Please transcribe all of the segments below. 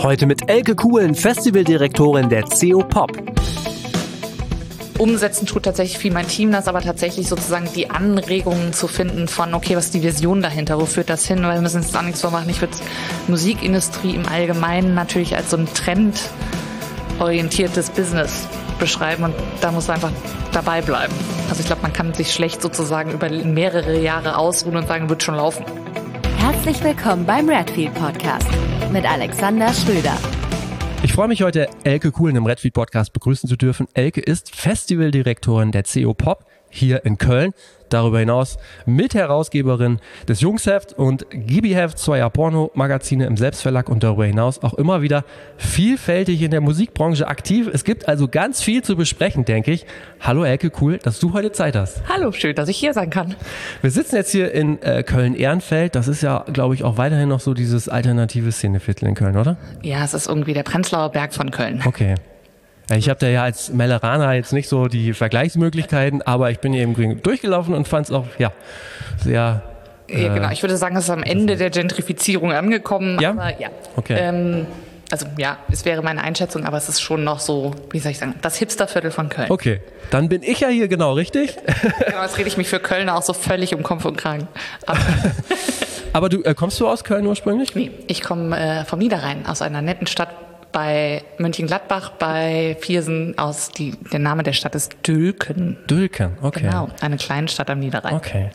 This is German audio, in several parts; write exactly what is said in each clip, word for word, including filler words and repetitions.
Heute mit Elke Kuhlen, Festivaldirektorin der C O Pop. Umsetzen tut tatsächlich viel mein Team, das aber tatsächlich sozusagen die Anregungen zu finden von, okay, was ist die Vision dahinter, wo führt das hin, weil wir müssen uns auch nichts vormachen. Ich würde Musikindustrie im Allgemeinen natürlich als so ein trendorientiertes Business beschreiben und da muss man einfach dabei bleiben. Also ich glaube, man kann sich schlecht sozusagen über mehrere Jahre ausruhen und sagen, wird schon laufen. Herzlich willkommen beim Redfield Podcast mit Alexander Schröder. Ich freue mich heute, Elke Kuhlen im Redfield Podcast begrüßen zu dürfen. Elke ist Festivaldirektorin der C O Pop hier in Köln. Darüber hinaus Mitherausgeberin des Jungsheft und Gibi-Heft zweier Porno-Magazine im Selbstverlag und darüber hinaus auch immer wieder vielfältig in der Musikbranche aktiv. Es gibt also ganz viel zu besprechen, denke ich. Hallo Elke, cool, dass du heute Zeit hast. Hallo, schön, dass ich hier sein kann. Wir sitzen jetzt hier in äh, Köln-Ehrenfeld. Das ist ja, glaube ich, auch weiterhin noch so dieses alternative Szeneviertel in Köln, oder? Ja, es ist irgendwie der Prenzlauer Berg von Köln. Okay. Ich habe da ja als Melleraner jetzt nicht so die Vergleichsmöglichkeiten, aber ich bin hier eben durchgelaufen und fand es auch, ja, sehr... Äh, ja, genau, ich würde sagen, es ist am Ende der Gentrifizierung angekommen. Ja? Aber ja. Okay. Ähm, also ja, es wäre meine Einschätzung, aber es ist schon noch so, wie soll ich sagen, das Hipsterviertel von Köln. Okay, dann bin ich ja hier genau richtig. Genau, jetzt rede ich mich für Köln auch so völlig um Kopf und Kragen. Aber, aber du, äh, kommst du aus Köln ursprünglich? Nee, ich komme äh, vom Niederrhein, aus einer netten Stadt bei Mönchengladbach, bei Viersen. Aus die, der Name der Stadt ist Dülken. Dülken, okay. Genau, eine kleine Stadt am Niederrhein. Okay.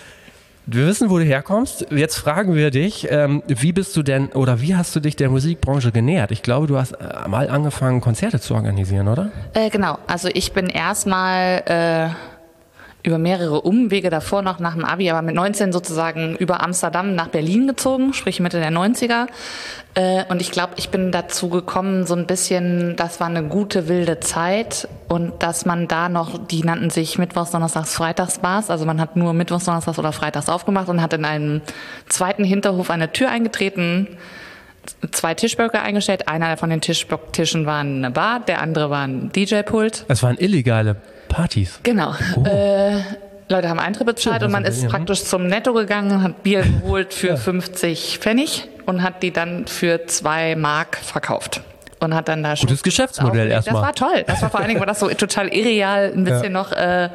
Wir wissen, wo du herkommst. Jetzt fragen wir dich, ähm, wie bist du denn oder wie hast du dich der Musikbranche genähert? Ich glaube, du hast äh, mal angefangen, Konzerte zu organisieren, oder? Äh, genau, also ich bin erstmal äh, über mehrere Umwege davor noch nach dem Abi, aber mit neunzehn sozusagen über Amsterdam nach Berlin gezogen, sprich Mitte der neunziger. Äh, und ich glaube, ich bin dazu gekommen, so ein bisschen, das war eine gute, wilde Zeit und dass man da noch, die nannten sich Mittwochs, Donnerstags, Freitagsbars, also man hat nur Mittwochs, Donnerstags oder Freitags aufgemacht und hat in einem zweiten Hinterhof eine Tür eingetreten, zwei Tischböcke eingestellt. Einer von den Tischtischen war eine Bar, der andere war ein D J-Pult. Es waren illegale Partys. Genau. Oh. Äh, Leute haben Eintritt bezahlt Schön, und man also, ist ja. praktisch zum Netto gegangen, hat Bier geholt für Ja. fünfzig Pfennig und hat die dann für zwei Mark verkauft. Und hat dann da schon Gutes Geschäftsmodell erstmal. Das war toll. Das war vor allen Dingen war das so total irreal, ein bisschen Ja. noch äh,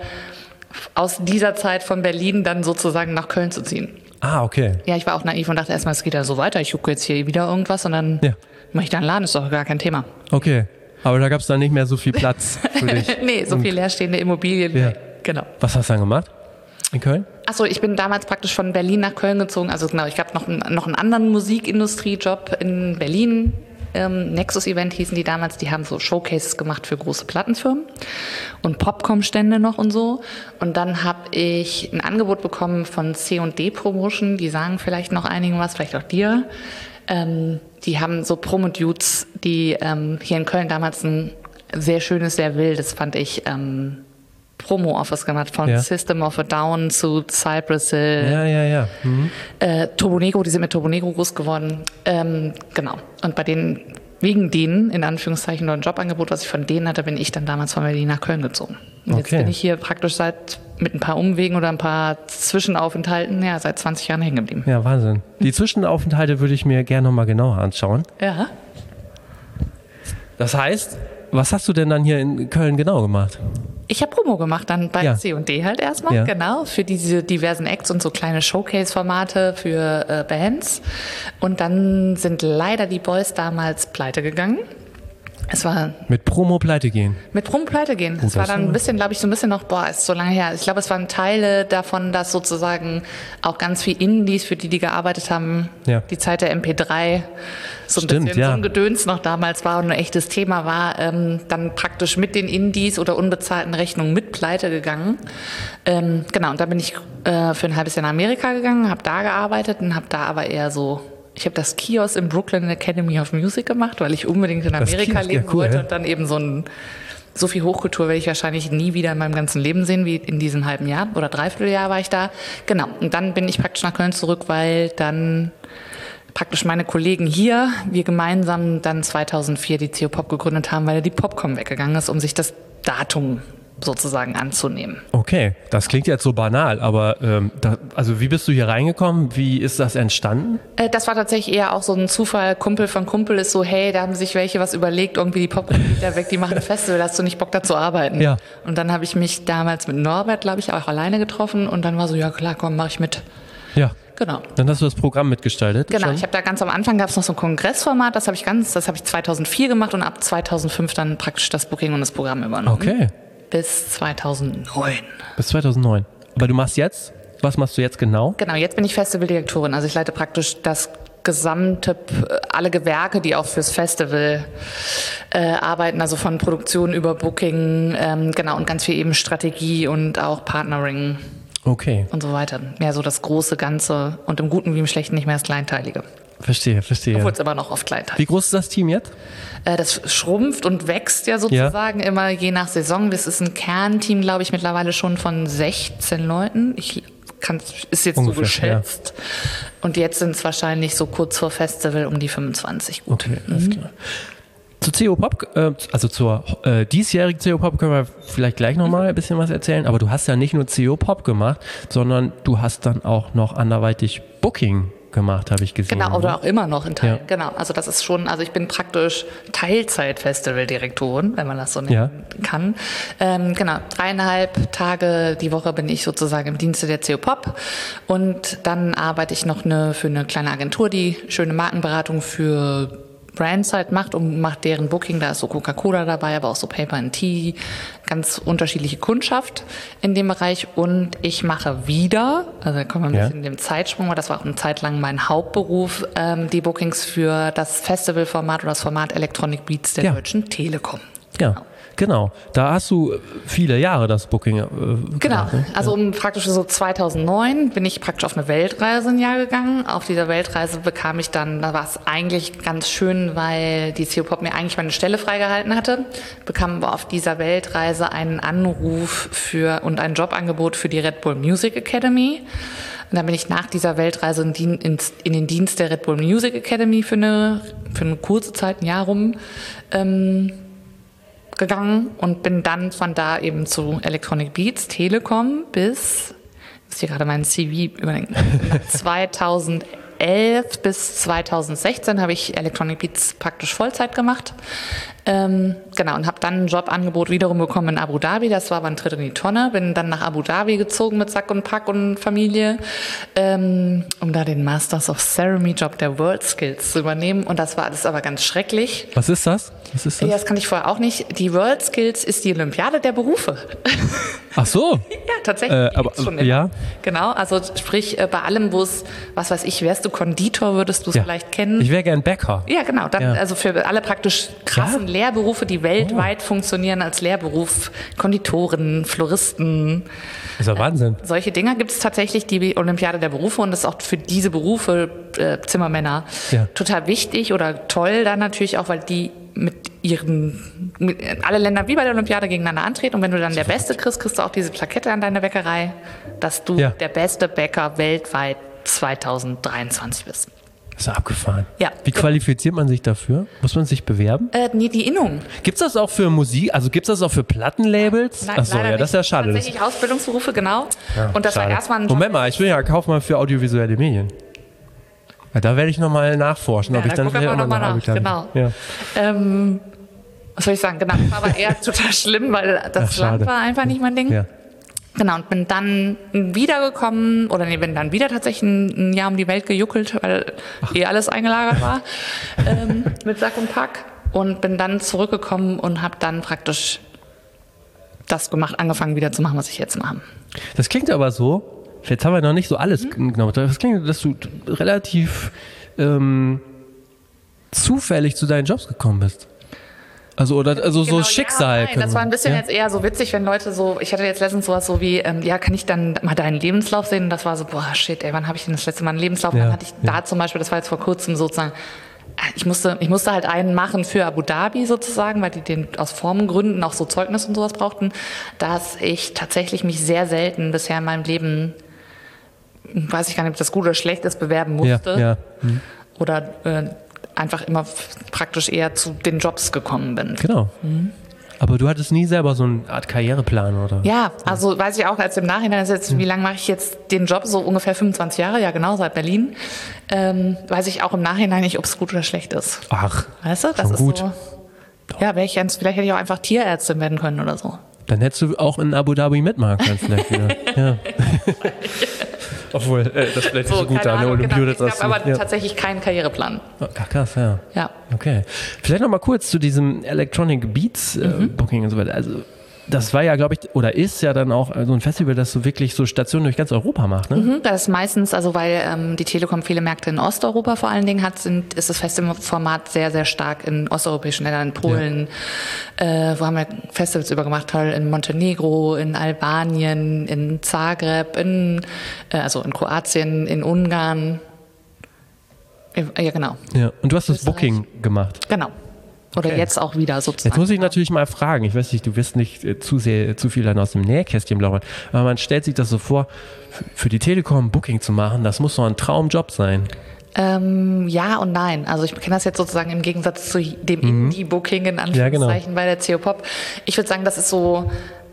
aus dieser Zeit von Berlin dann sozusagen nach Köln zu ziehen. Ah, okay. Ja, ich war auch naiv und dachte erstmal, es geht ja so weiter. Ich gucke jetzt hier wieder irgendwas und dann Ja. mache ich da einen Laden, ist doch gar kein Thema. Okay. Aber da gab es dann nicht mehr so viel Platz für dich. Nee, so Und viel leerstehende Immobilien. Ja. Genau. Was hast du dann gemacht? In Köln? Achso, ich bin damals praktisch von Berlin nach Köln gezogen. Also genau, ich habe noch, einen- noch einen anderen Musikindustriejob in Berlin. Ähm, Nexus Event hießen die damals. Die haben so Showcases gemacht für große Plattenfirmen und Popcom-Stände noch und so. Und dann habe ich ein Angebot bekommen von C und D Promotion. Die sagen vielleicht noch einigen was, vielleicht auch dir. Ähm, die haben so Promo-Dudes, die ähm, hier in Köln damals ein sehr schönes, sehr wildes, fand ich, ähm, Promo-Office gemacht, von Ja. System of a Down zu Cypress Hill, Ja, ja, ja. Mhm. äh, Turbo Negro, die sind mit Turbo Negro groß geworden. Ähm, genau. Und bei denen, wegen denen, in Anführungszeichen, noch ein Jobangebot, was ich von denen hatte, bin ich dann damals von Berlin nach Köln gezogen. Und jetzt Okay. bin ich hier praktisch seit, mit ein paar Umwegen oder ein paar Zwischenaufenthalten, ja, seit zwanzig Jahren hängen geblieben. Ja, Wahnsinn. Die Zwischenaufenthalte würde ich mir gerne nochmal genauer anschauen. Ja. Das heißt, was hast du denn dann hier in Köln genau gemacht? Ich habe Promo gemacht dann bei Ja. C und D halt erstmal, Ja. genau, für diese diversen Acts und so kleine Showcase-Formate für äh, Bands. Und dann sind leider die Boys damals pleite gegangen. Es war Mit Promo pleite gehen. mit Promo pleite gehen. Es war das dann war- ein bisschen, glaube ich, so ein bisschen noch, boah, ist so lange her. Ich glaube, es waren Teile davon, dass sozusagen auch ganz viel Indies, für die die gearbeitet haben, Ja. die Zeit der M P drei, so ein Stimmt, bisschen ja. so ein Gedöns noch damals war und ein echtes Thema war, ähm, dann praktisch mit den Indies oder unbezahlten Rechnungen mit pleite gegangen. Ähm, genau, und dann bin ich äh, für ein halbes Jahr nach Amerika gegangen, habe da gearbeitet und habe da aber eher so, ich habe das Kiosk im Brooklyn Academy of Music gemacht, weil ich unbedingt in Das Amerika Kiosk, ja, leben cool, wollte ja. und dann eben so ein so viel Hochkultur werde ich wahrscheinlich nie wieder in meinem ganzen Leben sehen, wie in diesem halben Jahr oder Dreivierteljahr war ich da. Genau. Und dann bin ich praktisch nach Köln zurück, weil dann praktisch meine Kollegen hier, wir gemeinsam dann zweitausendvier die C O Pop gegründet haben, weil die Popcom weggegangen ist, um sich das Datum sozusagen anzunehmen. Okay, das klingt jetzt so banal, aber ähm, da, also wie bist du hier reingekommen? Wie ist das entstanden? Äh, das war tatsächlich eher auch so ein Zufall. Kumpel von Kumpel ist so, hey, da haben sich welche was überlegt, irgendwie die Popmusik da weg, die machen ein Festival, hast du nicht Bock da zu arbeiten? Ja. Und dann habe ich mich damals mit Norbert, glaube ich, auch alleine getroffen und dann war so, ja klar, komm, mach ich mit. Ja. Genau. Dann hast du das Programm mitgestaltet? Genau, schon? ich habe da ganz am Anfang gab es noch so ein Kongressformat, das habe ich ganz, das habe ich zweitausendvier gemacht und ab zweitausendfünf dann praktisch das Booking und das Programm übernommen. Okay. Bis zweitausendneun. Bis zweitausendneun. Aber du machst jetzt, was machst du jetzt genau? Genau, jetzt bin ich Festivaldirektorin, also ich leite praktisch das gesamte, alle Gewerke, die auch fürs Festival äh, arbeiten, also von Produktion über Booking, ähm, genau, und ganz viel eben Strategie und auch Partnering. Okay. Und so weiter. Mehr so das große Ganze und im Guten wie im Schlechten nicht mehr das Kleinteilige. Verstehe, verstehe. Obwohl es immer noch oft kleinteilig. Wie groß ist das Team jetzt? Äh, das schrumpft und wächst ja sozusagen ja. immer je nach Saison. Das ist ein Kernteam, glaube ich, mittlerweile schon von sechzehn Leuten. Ich kann, ist jetzt Ungefähr, so geschätzt. Ja. Und jetzt sind es wahrscheinlich so kurz vor Festival um die fünfundzwanzig. Gut. Okay, alles klar. Zu C O Pop, äh, also zur äh, diesjährigen C O Pop können wir vielleicht gleich nochmal ein bisschen was erzählen, aber du hast ja nicht nur C O Pop gemacht, sondern du hast dann auch noch anderweitig Booking gemacht, habe ich gesehen. Genau, oder ne? auch immer noch in Teilen. Ja. Genau, also das ist schon, also ich bin praktisch Teilzeit-Festivaldirektorin, wenn man das so nennen ja. kann. Ähm, genau, dreieinhalb Tage die Woche bin ich sozusagen im Dienste der C O Pop und dann arbeite ich noch eine, für eine kleine Agentur, die schöne Markenberatung für Brands halt macht und macht deren Booking, da ist so Coca-Cola dabei, aber auch so Paper and Tea, ganz unterschiedliche Kundschaft in dem Bereich und ich mache wieder, also da kommen wir ein ja. bisschen in dem Zeitsprung, weil das war auch eine Zeit lang mein Hauptberuf, ähm, die Bookings für das Festivalformat oder das Format Electronic Beats der ja. Deutschen Telekom. Ja. Genau, da hast du viele Jahre das Booking äh, Genau, gemacht, ne? also um praktisch so zweitausendneun bin ich praktisch auf eine Weltreise ein Jahr gegangen. Auf dieser Weltreise bekam ich dann, da war es eigentlich ganz schön, weil die C O Pop mir eigentlich meine Stelle freigehalten hatte, bekam aber auf dieser Weltreise einen Anruf für und ein Jobangebot für die Red Bull Music Academy. Und dann bin ich nach dieser Weltreise in, in, in den Dienst der Red Bull Music Academy für eine, für eine kurze Zeit, ein Jahr rum, ähm, gegangen und bin dann von da eben zu Electronic Beats, Telekom bis, ich muss hier gerade meinen C V überdenken, zweitausendelf bis zweitausendsechzehn habe ich Electronic Beats praktisch Vollzeit gemacht. Ähm, genau, und habe dann ein Jobangebot wiederum bekommen in Abu Dhabi, das war aber ein Tritt in die Tonne, bin dann nach Abu Dhabi gezogen mit Sack und Pack und Familie, ähm, um da den Masters of Ceremony Job der World Skills zu übernehmen und das war alles aber ganz schrecklich. Was ist das? Was ist das? Ja, das kannte ich vorher auch nicht. Die World Skills ist die Olympiade der Berufe. Ach so. Ja, tatsächlich. Äh, aber, schon immer. ja. Genau, also sprich äh, bei allem, wo es, was weiß ich, wärst du Konditor, würdest du es ja. vielleicht kennen. Ich wäre gern Bäcker. Ja, genau. Dann, Ja. Also für alle praktisch krassen Ja? Lehrberufe, die weltweit oh. funktionieren als Lehrberuf, Konditoren, Floristen. Das ist ja Wahnsinn. Äh, solche Dinge gibt es tatsächlich, die Olympiade der Berufe und das ist auch für diese Berufe, äh, Zimmermänner, ja. total wichtig oder toll dann natürlich auch, weil die mit ihren, mit, alle Länder wie bei der Olympiade gegeneinander antreten und wenn du dann der Beste kriegst, kriegst du auch diese Plakette an deiner Bäckerei, dass du ja. der beste Bäcker weltweit zweitausenddreiundzwanzig bist. Das ist abgefahren. Ja. Wie qualifiziert man sich dafür? Muss man sich bewerben? Äh, nee, die Innung. Gibt's das auch für Musik? Also gibt's das auch für Plattenlabels? Nein, Achso, leider ja, das ist ja nicht. schade. Tatsächlich Ausbildungsberufe, genau. Ja, und das schade. war erstmal ein Moment mal, ich will ja Kaufmann für audiovisuelle Medien. Ja, da werde ich nochmal nachforschen, Ja, ob ich da dann gucken wir vielleicht auch noch mal mal nach, nach. genau. Ja. Ähm, was soll ich sagen? Genau, war aber eher total schlimm, weil das Ach, Land war einfach nicht mein Ding. Ja. Genau, und bin dann wiedergekommen, oder nee, bin dann wieder tatsächlich ein, ein Jahr um die Welt gejuckelt, weil Ach. eh alles eingelagert war, ähm, mit Sack und Pack. Und bin dann zurückgekommen und habe dann praktisch das gemacht, angefangen wieder zu machen, was ich jetzt mache. Das klingt aber so, jetzt haben wir noch nicht so alles mhm. genau. Das klingt, dass du relativ ähm, zufällig zu deinen Jobs gekommen bist. Also oder also Genau, so Schicksal. Ja, nein, das war ein bisschen ja? jetzt eher so witzig, wenn Leute so, ich hatte jetzt letztens sowas so wie, ähm, ja, kann ich dann mal deinen Lebenslauf sehen? Und das war so, boah, shit, ey, wann habe ich denn das letzte Mal einen Lebenslauf? Ja, dann hatte ich ja. da zum Beispiel, das war jetzt vor kurzem sozusagen, ich musste, ich musste halt einen machen für Abu Dhabi sozusagen, weil die den aus Formgründen auch so Zeugnis und sowas brauchten, dass ich tatsächlich mich sehr selten bisher in meinem Leben, weiß ich gar nicht, ob das gut oder schlecht ist, bewerben musste. Ja, ja. Mhm. Oder äh, einfach immer praktisch eher zu den Jobs gekommen bin. Genau. Mhm. Aber du hattest nie selber so eine Art Karriereplan, oder? Ja, also weiß ich auch, als im Nachhinein ist jetzt, wie lange mache ich jetzt den Job? So ungefähr fünfundzwanzig Jahre, ja genau, seit Berlin. Ähm, weiß ich auch im Nachhinein nicht, ob es gut oder schlecht ist. Ach, weißt du, das schon ist gut. so. Ja, wäre ich jetzt, vielleicht hätte ich auch einfach Tierärztin werden können oder so. Dann hättest du auch in Abu Dhabi mitmachen können vielleicht wieder. Ja. Obwohl, äh, das vielleicht So, nicht so gut keine da, eine Ahnung, genau. Olympiade. Ich habe aber ja. tatsächlich keinen Karriereplan. Ach, krass, ja. Ja. Okay. Vielleicht noch mal kurz zu diesem Electronic Beats äh, Mhm. Booking und so weiter. Also das war ja, glaube ich, oder ist ja dann auch so ein Festival, das so wirklich so Stationen durch ganz Europa macht, ne? Mhm, das ist meistens, also weil ähm, die Telekom viele Märkte in Osteuropa vor allen Dingen hat, sind, ist das Festivalformat sehr, sehr stark in osteuropäischen Ländern, in Polen, ja. äh, wo haben wir Festivals übergemacht, in Montenegro, in Albanien, in Zagreb, in, äh, also in Kroatien, in Ungarn. Ja, genau. Ja. Und du hast das Österreich. Booking gemacht. Genau. Oder Okay. jetzt auch wieder sozusagen. Jetzt muss ich natürlich mal fragen, ich weiß nicht, du wirst nicht äh, zu sehr, zu viel dann aus dem Nähkästchen plaudern, aber man stellt sich das so vor, f- für die Telekom Booking zu machen, das muss doch ein Traumjob sein. Ähm, ja und nein. Also ich kenne das jetzt sozusagen im Gegensatz zu dem Indie-Booking in Anführungszeichen genau. bei der C O Pop. Ich würde sagen, das ist so,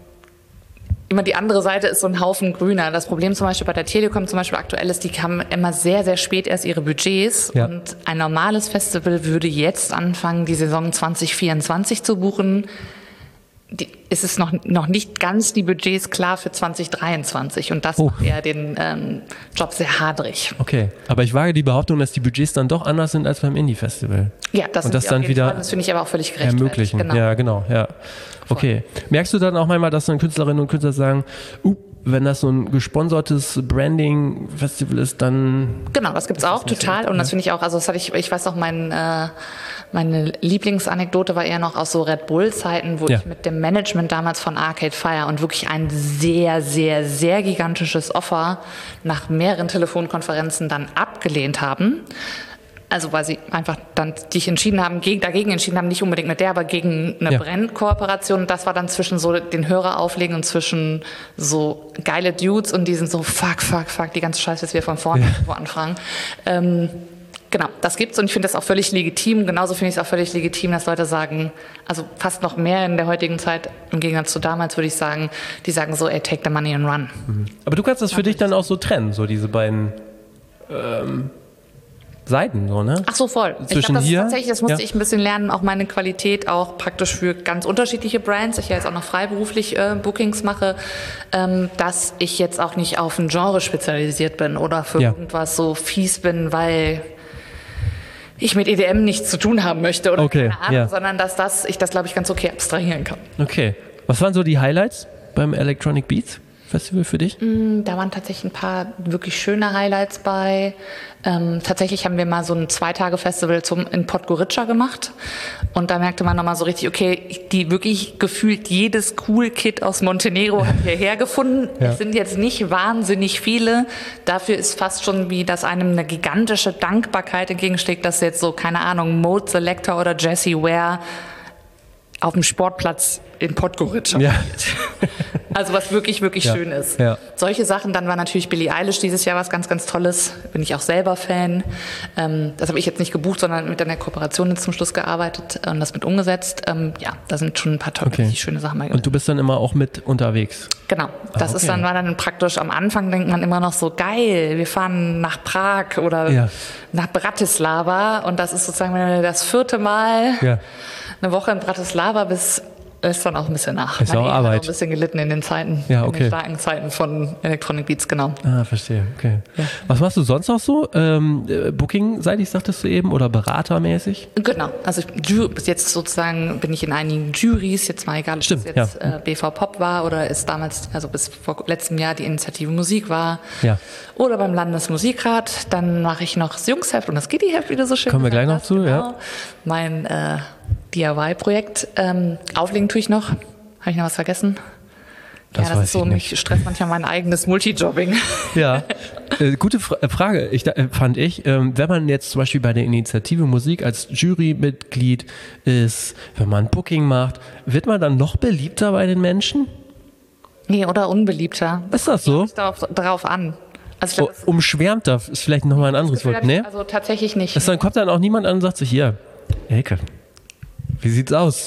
immer die andere Seite ist so ein Haufen grüner. Das Problem zum Beispiel bei der Telekom zum Beispiel aktuell ist, die haben immer sehr, sehr spät erst ihre Budgets Ja. und ein normales Festival würde jetzt anfangen, die Saison zwanzig vierundzwanzig zu buchen. Die, es ist noch, noch nicht ganz die Budgets klar für zwanzig dreiundzwanzig und das Oh. macht eher den ähm, Job sehr hadrig. Okay, aber ich wage die Behauptung, dass die Budgets dann doch anders sind als beim Indie-Festival. Ja, das, Und sind das sie auf dann jeden wieder Fall. Das finde ich aber auch völlig gerecht. ermöglichen. Genau. Ja, genau, ja. Okay. Merkst du dann auch manchmal, dass dann Künstlerinnen und Künstler sagen, uh, wenn das so ein gesponsertes Branding-Festival ist, dann... Genau, das gibt's auch total und das finde ich auch, also das hatte ich, ich weiß auch, mein, äh, meine Lieblingsanekdote war eher noch aus so Red Bull-Zeiten, wo Ja. ich mit dem Management damals von Arcade Fire und wirklich ein sehr, sehr, sehr gigantisches Offer nach mehreren Telefonkonferenzen dann abgelehnt haben. Also weil sie einfach dann sich entschieden haben, geg- dagegen entschieden haben, nicht unbedingt mit der, aber gegen eine Ja. Brandkooperation. Das war dann zwischen so den Hörer auflegen und zwischen so geile Dudes und diesen so fuck, fuck, fuck, die ganze Scheiße, dass wir von vorne irgendwo anfangen. Ähm, genau, das gibt's und ich finde das auch völlig legitim. Genauso finde ich es auch völlig legitim, dass Leute sagen, also fast noch mehr in der heutigen Zeit, im Gegensatz zu damals würde ich sagen, die sagen so, ey, take the money and run. Aber du kannst das für dich dann auch so trennen, so diese beiden ähm, Seiten, so, ne? Ach so, voll. Ich Zwischen glaube, das ist hier, tatsächlich, das musste ja. ich ein bisschen lernen, auch meine Qualität auch praktisch für ganz unterschiedliche Brands. Ich ja jetzt auch noch freiberuflich äh, Bookings mache, ähm, dass ich jetzt auch nicht auf ein Genre spezialisiert bin oder für Ja. irgendwas so fies bin, weil ich mit E D M nichts zu tun haben möchte oder Okay, keine Ahnung, ja. sondern dass das, ich das, glaube ich, ganz okay abstrahieren kann. Okay. Was waren so die Highlights beim Electronic Beats Festival für dich? Da waren tatsächlich ein paar wirklich schöne Highlights bei. Ähm, tatsächlich haben wir mal so ein Zwei-Tage-Festival zum, in Podgorica gemacht. Und da merkte man nochmal so richtig, okay, die wirklich gefühlt jedes Cool-Kid aus Montenegro hat hierher gefunden. Ja. Es sind jetzt nicht wahnsinnig viele. Dafür ist fast schon wie, dass einem eine gigantische Dankbarkeit entgegenschlägt, dass jetzt so, keine Ahnung, Mode Selector oder Jessie Ware auf dem Sportplatz in Podgorica Ja. spielt. Also was wirklich, wirklich Ja. schön ist. Ja. Solche Sachen, dann war natürlich Billie Eilish dieses Jahr was ganz, ganz Tolles. Bin ich auch selber Fan. Ähm, das habe ich jetzt nicht gebucht, sondern mit einer Kooperation jetzt zum Schluss gearbeitet und das mit umgesetzt. Ähm, ja, da sind schon ein paar tolle, Okay. richtig schöne Sachen bei. Und du bist dann immer auch mit unterwegs? Genau, das Ah, ist okay. dann, war dann praktisch am Anfang denkt man immer noch so, geil, wir fahren nach Prag oder Ja. nach Bratislava und das ist sozusagen das vierte Mal Ja. eine Woche in Bratislava bis ist dann auch ein bisschen nach. Ist Meine auch Ehe hat Arbeit. auch ein bisschen gelitten in den Zeiten, Ja, in okay. den starken Zeiten von Electronic Beats, genau. Ah, verstehe, okay. Was machst du sonst noch so? Ähm, äh, Booking-seitig sagtest du eben oder beratermäßig? Genau, also ich, Ju- bis jetzt sozusagen bin ich in einigen Juries, jetzt mal egal, ob Stimmt, es jetzt ja. äh, B V Pop war oder es damals, also bis vor letztem Jahr die Initiative Musik war Ja. oder beim Landesmusikrat. Dann mache ich noch das Jungsheft und das Gitti-Heft, wie du so schön Kommen wir gesagt gleich noch hast, zu, genau. ja. Mein äh, D I Y-Projekt. Ähm, auflegen tue ich noch. Habe ich noch was vergessen? Das ja, das weiß ist so, ich nicht. mich stresst manchmal mein eigenes Multijobbing. Ja, äh, gute Fra äh, Frage, ich, äh, fand ich. Ähm, wenn man jetzt zum Beispiel bei der Initiative Musik als Jurymitglied ist, wenn man Booking macht, wird man dann noch beliebter bei den Menschen? Nee, oder unbeliebter. Ist das so? Kommt darauf, darauf an. Also ich glaub, Oh, umschwärmter ist vielleicht nochmal ein anderes Gefühl Wort, hatte ich- ne? Also tatsächlich nicht. Das dann kommt dann auch niemand an und sagt sich, hier, Elke, wie sieht's aus?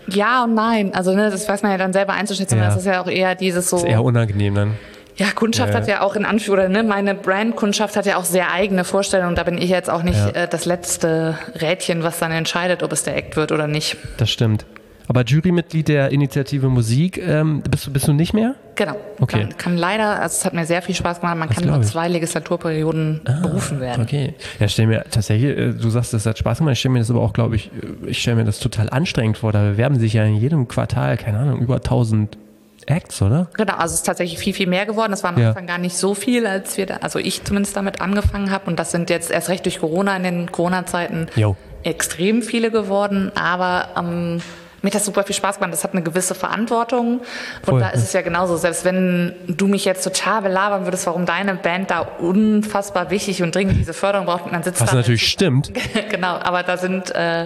Ja und nein. Also ne, das weiß man ja dann selber einzuschätzen. Ja. Das ist ja auch eher dieses so... Das ist eher unangenehm dann. Ja, Kundschaft Ja. hat ja auch in Anführungszeichen, oder ne, meine Brand-Kundschaft hat ja auch sehr eigene Vorstellungen. Da bin ich jetzt auch nicht Ja. äh, das letzte Rädchen, was dann entscheidet, ob es der Act wird oder nicht. Das stimmt. Aber Jurymitglied der Initiative Musik ähm, bist, du, bist du nicht mehr? Genau. Okay. Man kann leider, also es hat mir sehr viel Spaß gemacht, man Das kann glaub nur ich. zwei Legislaturperioden berufen werden. Okay. Ja, stell mir tatsächlich, äh, du sagst, das hat Spaß gemacht, ich stelle mir das aber auch, glaube ich, äh, ich stelle mir das total anstrengend vor. Da bewerben sich ja in jedem Quartal, keine Ahnung, über tausend Acts, oder? Genau, also es ist tatsächlich viel, viel mehr geworden. Das war am Ja. Anfang gar nicht so viel, als wir da, also ich zumindest damit angefangen habe. Und das sind jetzt erst recht durch Corona in den Corona-Zeiten Jo. extrem viele geworden. Aber ähm, mir hat das super viel Spaß gemacht. Das hat eine gewisse Verantwortung. Und Voll, da ist ja. es ja genauso. Selbst wenn du mich jetzt total belabern würdest, warum deine Band da unfassbar wichtig und dringend diese Förderung braucht, und dann sitzt Was da natürlich stimmt. genau, aber da sind äh,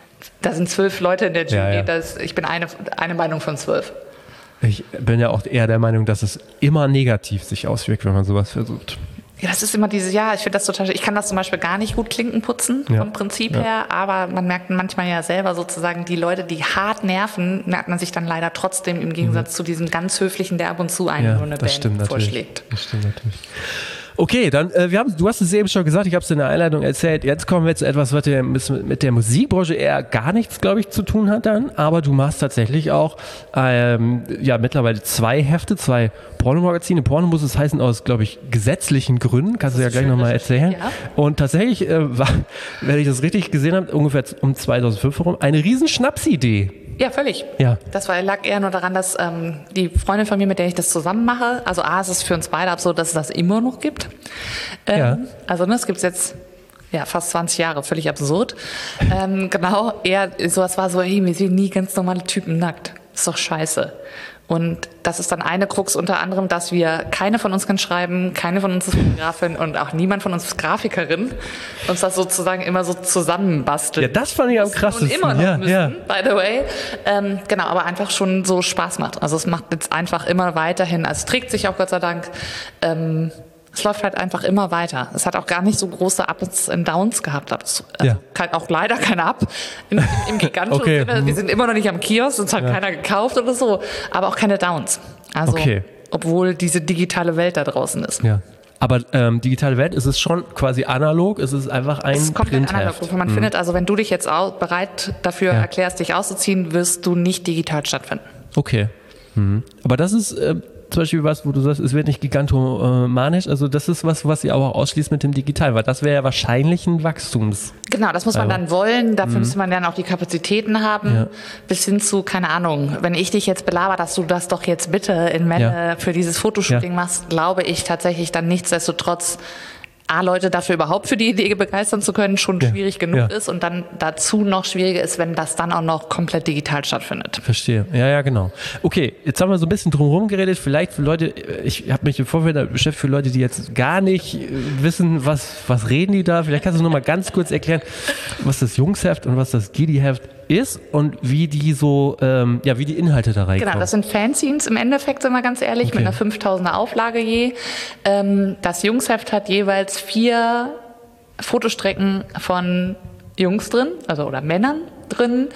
da sind zwölf Leute in der Jury. Ja, ja. Das, ich bin eine, eine Meinung von zwölf. Ich bin ja auch eher der Meinung, dass es immer negativ sich auswirkt, wenn man sowas versucht. Ja, das ist immer dieses, ja, ich finde das total, ich kann das zum Beispiel gar nicht gut Klinken putzen, Ja. vom Prinzip Ja. her, aber man merkt manchmal ja selber sozusagen, die Leute, die hart nerven, merkt man sich dann leider trotzdem im Gegensatz zu diesem ganz höflichen, der ab und zu einen Ja, nur eine das Band stimmt natürlich. vorschlägt. Das stimmt natürlich. Okay, dann, äh, wir haben, du hast es eben schon gesagt, ich habe es in der Einleitung erzählt, jetzt kommen wir zu etwas, was ja mit der Musikbranche eher gar nichts, glaube ich, zu tun hat dann, aber du machst tatsächlich auch ähm, ja mittlerweile zwei Hefte, zwei Pornomagazine. Porno muss es heißen aus, glaube ich, gesetzlichen Gründen, kannst du ja ist gleich schön nochmal recherchiert, erzählen. ja. Und tatsächlich äh, war, wenn ich das richtig gesehen habe, ungefähr um zweitausendfünf herum, eine riesen Schnapsidee. Ja, völlig. Ja. Das war, lag eher nur daran, dass ähm, die Freundin von mir, mit der ich das zusammen mache, also A, es ist für uns beide absurd, dass es das immer noch gibt. Ähm, Ja. Also ne, es gibt es jetzt ja, fast zwanzig Jahre, völlig absurd. ähm, genau, eher so, es war so, hey, wir sehen nie ganz normale Typen nackt. Ist doch scheiße. Und das ist dann eine Krux unter anderem, dass wir, keine von uns kann schreiben, keine von uns ist Fotografin und auch niemand von uns ist Grafikerin, uns das sozusagen immer so zusammenbasteln. Ja, das fand ich am mussten krassesten. Und immer noch Ja, müssen, ja. by the way. Ähm, genau, aber einfach schon so Spaß macht. Also es macht jetzt einfach immer weiterhin, also es trägt sich auch Gott sei Dank, ähm, es läuft halt einfach immer weiter. Es hat auch gar nicht so große Ups und Downs gehabt. Also Ja. kein, auch leider kein Up im, im, im gigantischen Okay. Sinne. Wir sind immer noch nicht am Kiosk, uns hat keiner gekauft oder so, aber auch keine Downs. Also, Okay. obwohl diese digitale Welt da draußen ist. Ja. Aber ähm, digitale Welt, ist es schon quasi analog, ist es einfach ein Es ist komplett analog. Printheft. Man findet also, wenn du dich jetzt au- bereit dafür Ja. erklärst, dich auszuziehen, wirst du nicht digital stattfinden. Okay. Mhm. Aber das ist äh, zum Beispiel was, wo du sagst, es wird nicht gigantomanisch. Also das ist was, was ihr aber auch ausschließt mit dem Digital, weil das wäre ja wahrscheinlich ein Wachstums. Genau, das muss man Also, dann wollen. Dafür müsste man dann auch die Kapazitäten haben. Ja. Bis hin zu, keine Ahnung, wenn ich dich jetzt belaber, dass du das doch jetzt bitte in Melle Ja. für dieses Fotoshooting Ja. machst, glaube ich tatsächlich dann nichtsdestotrotz, A, Leute dafür überhaupt für die Idee begeistern zu können, schon Ja. schwierig genug Ja. ist und dann dazu noch schwieriger ist, wenn das dann auch noch komplett digital stattfindet. Verstehe. Ja, ja, genau. Okay, jetzt haben wir so ein bisschen drumherum geredet. Vielleicht für Leute, ich habe mich im Vorfeld beschäftigt, für Leute, die jetzt gar nicht äh, wissen, was, was reden die da. Vielleicht kannst du noch mal ganz kurz erklären, was das Jungsheft und was das Gidi-Heft ist und wie die so, ähm, ja, wie die Inhalte da reinkommen. Genau, das sind Fanzines im Endeffekt, sind wir ganz ehrlich, Okay. mit einer fünftausender Auflage je. Ähm, das Jungsheft hat jeweils vier Fotostrecken von Jungs drin, also oder Männern drin,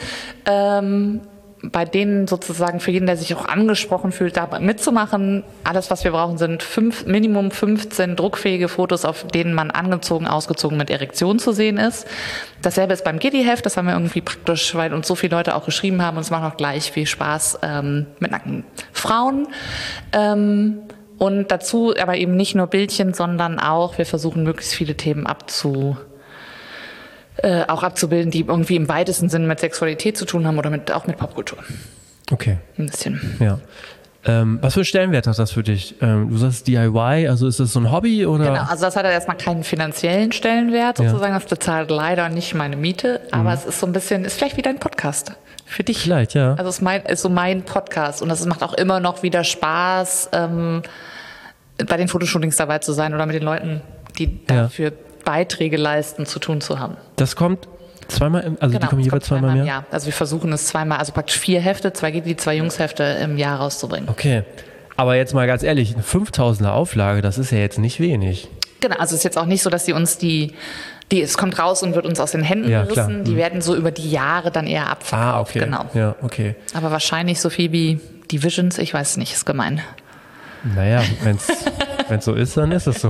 ähm, bei denen sozusagen für jeden, der sich auch angesprochen fühlt, da mitzumachen. Alles, was wir brauchen, sind fünf, Minimum fünfzehn druckfähige Fotos, auf denen man angezogen, ausgezogen mit Erektion zu sehen ist. Dasselbe ist beim Gidi-Heft, das haben wir irgendwie praktisch, weil uns so viele Leute auch geschrieben haben und es macht auch gleich viel Spaß ähm, mit nackten Frauen. Ähm, und dazu aber eben nicht nur Bildchen, sondern auch, wir versuchen möglichst viele Themen abzu Äh, auch abzubilden, die irgendwie im weitesten Sinne mit Sexualität zu tun haben oder mit, auch mit Popkultur. Okay, Ein bisschen. ja. Ähm, was für einen Stellenwert hat das für dich? Ähm, du sagst D I Y, also ist das so ein Hobby oder? Genau, also das hat ja erstmal keinen finanziellen Stellenwert Ja. sozusagen, das bezahlt leider nicht meine Miete, aber es ist so ein bisschen, ist vielleicht wie dein Podcast für dich. Vielleicht, ja. Also es ist, mein, ist so mein Podcast und es macht auch immer noch wieder Spaß, ähm, bei den Fotoshootings dabei zu sein oder mit den Leuten, die Ja. dafür Beiträge leisten, zu tun zu haben. Das kommt zweimal, im, also die kommen es jeweils kommt zweimal im Jahr? Jahr. Also wir versuchen es zweimal, also praktisch vier Hefte, zwei Gidi, zwei Jungshefte im Jahr rauszubringen. Okay. Aber jetzt mal ganz ehrlich, eine fünftausender Auflage, das ist ja jetzt nicht wenig. Genau, also es ist jetzt auch nicht so, dass sie uns die Die, es kommt raus und wird uns aus den Händen Ja, gerissen. klar. Die Mhm. werden so über die Jahre dann eher abverkauft. Ah, okay. Genau. Ja, okay. Aber wahrscheinlich so viel wie Divisions, ich weiß nicht, ist gemein. Naja, wenn es so ist, dann ist es so.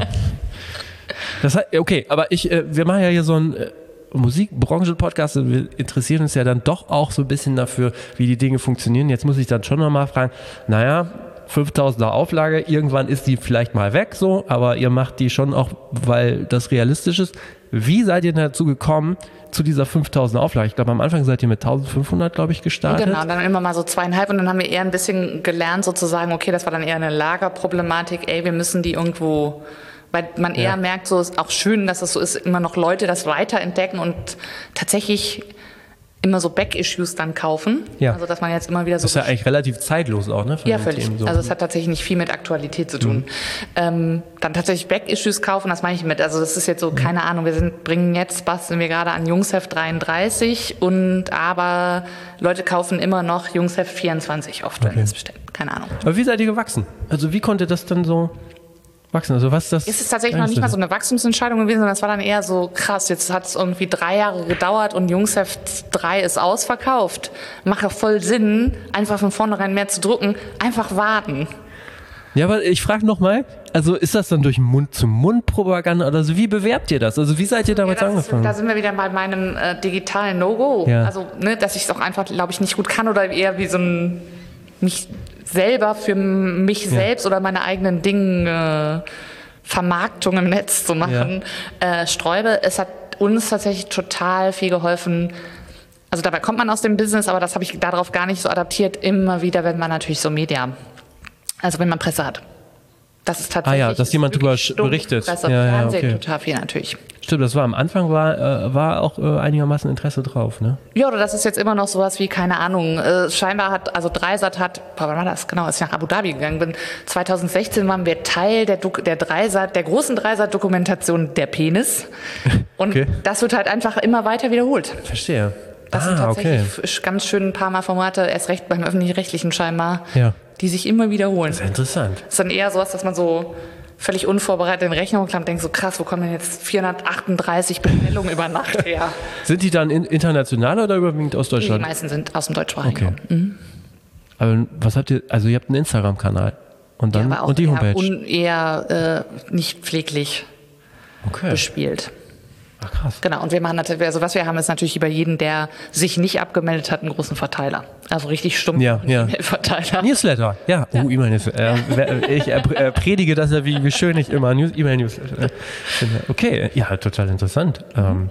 Das heißt, okay, aber ich, äh, wir machen ja hier so einen äh, Musikbranchen-Podcast und wir interessieren uns ja dann doch auch so ein bisschen dafür, wie die Dinge funktionieren. Jetzt muss ich dann schon nochmal fragen, naja, fünftausender Auflage, irgendwann ist die vielleicht mal weg, so, aber ihr macht die schon auch, weil das realistisch ist. Wie seid ihr dazu gekommen, zu dieser fünftausender Auflage? Ich glaube, am Anfang seid ihr mit eintausendfünfhundert, glaube ich, gestartet. Genau, dann immer mal so zweieinhalb und dann haben wir eher ein bisschen gelernt sozusagen, okay, das war dann eher eine Lagerproblematik, ey, wir müssen die irgendwo, weil man eher Ja. merkt, so ist auch schön, dass es so ist, immer noch Leute das weiterentdecken und tatsächlich immer so Back-Issues dann kaufen. Ja. Also dass man jetzt immer wieder so... Das ist ja eigentlich relativ zeitlos auch, ne? von Ja, den völlig. Themen so. Also es hat tatsächlich nicht viel mit Aktualität zu tun. Mhm. Ähm, dann tatsächlich Back-Issues kaufen, das meine ich mit. Also das ist jetzt so, keine Ahnung, wir sind, bringen jetzt, basteln wir gerade an Jungsheft dreiunddreißig und aber Leute kaufen immer noch Jungsheft vierundzwanzig oft, wenn Okay. es bestellt. Keine Ahnung. Aber wie seid ihr gewachsen? Also wie konnte das dann so wachsen? Also was ist das? Es ist tatsächlich noch nicht mal so eine Wachstumsentscheidung gewesen, sondern es war dann eher so krass. Jetzt hat es irgendwie drei Jahre gedauert und Jungsheft drei ist ausverkauft. Macht doch voll Sinn, einfach von vornherein mehr zu drucken. Einfach warten. Ja, aber ich frage nochmal, also ist das dann durch Mund-zu-Mund-Propaganda oder so? Wie bewerbt ihr das? Also wie seid ihr damals Ja, das ist, angefangen? da sind wir wieder bei meinem äh, digitalen No-Go. Ja. Also, ne, dass ich es auch einfach, glaube ich, nicht gut kann oder eher wie so ein mich selber für mich selbst oder meine eigenen Dinge, äh, Vermarktung im Netz zu machen, äh, sträube. Es hat uns tatsächlich total viel geholfen. Also dabei kommt man aus dem Business, aber das habe ich darauf gar nicht so adaptiert. Immer wieder, wenn man natürlich so Media, also wenn man Presse hat. Das ist tatsächlich. Ah ja, dass jemand drüber stumpf berichtet. Presse, Ja, ja, Fernsehen okay. total viel natürlich. Stimmt, das war am Anfang, war, äh, war auch äh, einigermaßen Interesse drauf, ne? Ja, oder das ist jetzt immer noch sowas wie, keine Ahnung, äh, scheinbar hat, also Dreisat hat, boah, wann war das? Genau, als ich nach Abu Dhabi gegangen bin, zweitausendsechzehn waren wir Teil der, Dok- der Dreisat, der großen Dreisat-Dokumentation Der Penis. Und Okay. das wird halt einfach immer weiter wiederholt. Verstehe. Das sind ah, okay. tatsächlich f- ganz schön ein paar Mal Formate, erst recht beim Öffentlich-Rechtlichen scheinbar, Ja. die sich immer wiederholen. Sehr interessant. Das ist dann eher sowas, dass man so völlig unvorbereitet in den Rechner klappt und denkt so, krass, wo kommen denn jetzt vierhundertachtunddreißig Bestellungen über Nacht her? Sind die dann in, international oder überwiegend aus Die Deutschland? meisten sind aus dem deutschsprachigen Okay. Raum. Mhm. Aber was habt ihr, also ihr habt einen Instagram-Kanal und dann Ja, aber auch und die eher, Homepage. un, eher äh, nicht pfleglich Okay. bespielt. Ach krass. Genau, und wir machen natürlich, also was wir haben, ist natürlich über jeden, der sich nicht abgemeldet hat, einen großen Verteiler. Also richtig stumpf Ja, ja. E-Mail-Verteiler. Newsletter, ja. Oh, E-Mail-Newsletter. Äh, ich äh, äh, predige das ja, wie, wie schön ich immer News, E-Mail-Newsletter finde. Okay, ja, total interessant. Ähm,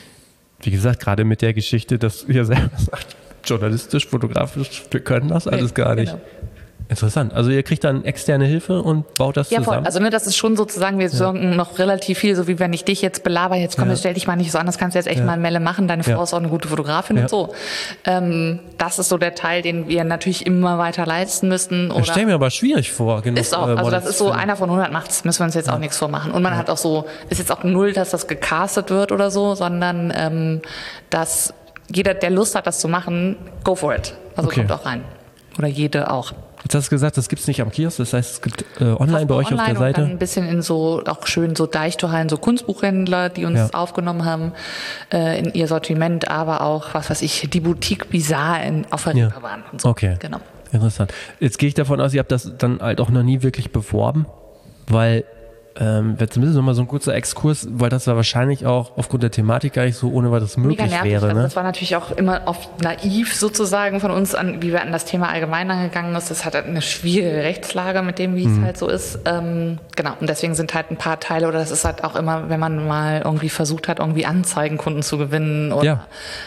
wie gesagt, gerade mit der Geschichte, dass ihr selber sagt, journalistisch, fotografisch, wir können das alles Nee, gar nicht. genau. Interessant. Also ihr kriegt dann externe Hilfe und baut das Ja, voll. zusammen? Also ne, das ist schon sozusagen, wir sorgen noch relativ viel, so wie wenn ich dich jetzt belaber, jetzt komm, Ja. jetzt stell dich mal nicht so an, das kannst du jetzt echt Ja. mal in Melle machen, deine Ja. Frau ist auch eine gute Fotografin Ja. und so. Ähm, das ist so der Teil, den wir natürlich immer weiter leisten müssen. Ich Oder stelle mir aber schwierig vor. Genug, ist auch, äh, also das Models ist so, zu finden. einer von hundert macht's, müssen wir uns jetzt auch nichts vormachen. Und man hat auch so, ist jetzt auch null, dass das gecastet wird oder so, sondern ähm, dass jeder, der Lust hat, das zu machen, go for it. Also Okay. kommt auch rein. Oder jede auch. Jetzt hast du gesagt, das gibt es nicht am Kiosk, das heißt, es gibt äh, online bei euch Online auf der und dann Seite. ein bisschen in so, auch schön so Deichtorhallen, so Kunstbuchhändler, die uns Ja. aufgenommen haben äh, in ihr Sortiment, aber auch, was weiß ich, die Boutique Bizarre in, auf der Ja. Reeperbahn und so. Okay. Genau. Interessant. Jetzt gehe ich davon aus, ihr habt das dann halt auch noch nie wirklich beworben, weil, ähm, wäre zumindest nochmal so ein kurzer Exkurs, weil das ja wahrscheinlich auch aufgrund der Thematik gar nicht so ohne weiteres möglich Mega nervig. wäre. Also Ne? das war natürlich auch immer oft naiv sozusagen von uns, an, wie wir an das Thema allgemein angegangen sind. Das hat halt eine schwierige Rechtslage mit dem, wie Mhm. es halt so ist. Ähm, genau. Und deswegen sind halt ein paar Teile, oder das ist halt auch immer, wenn man mal irgendwie versucht hat, irgendwie Anzeigenkunden zu gewinnen, oder Ja.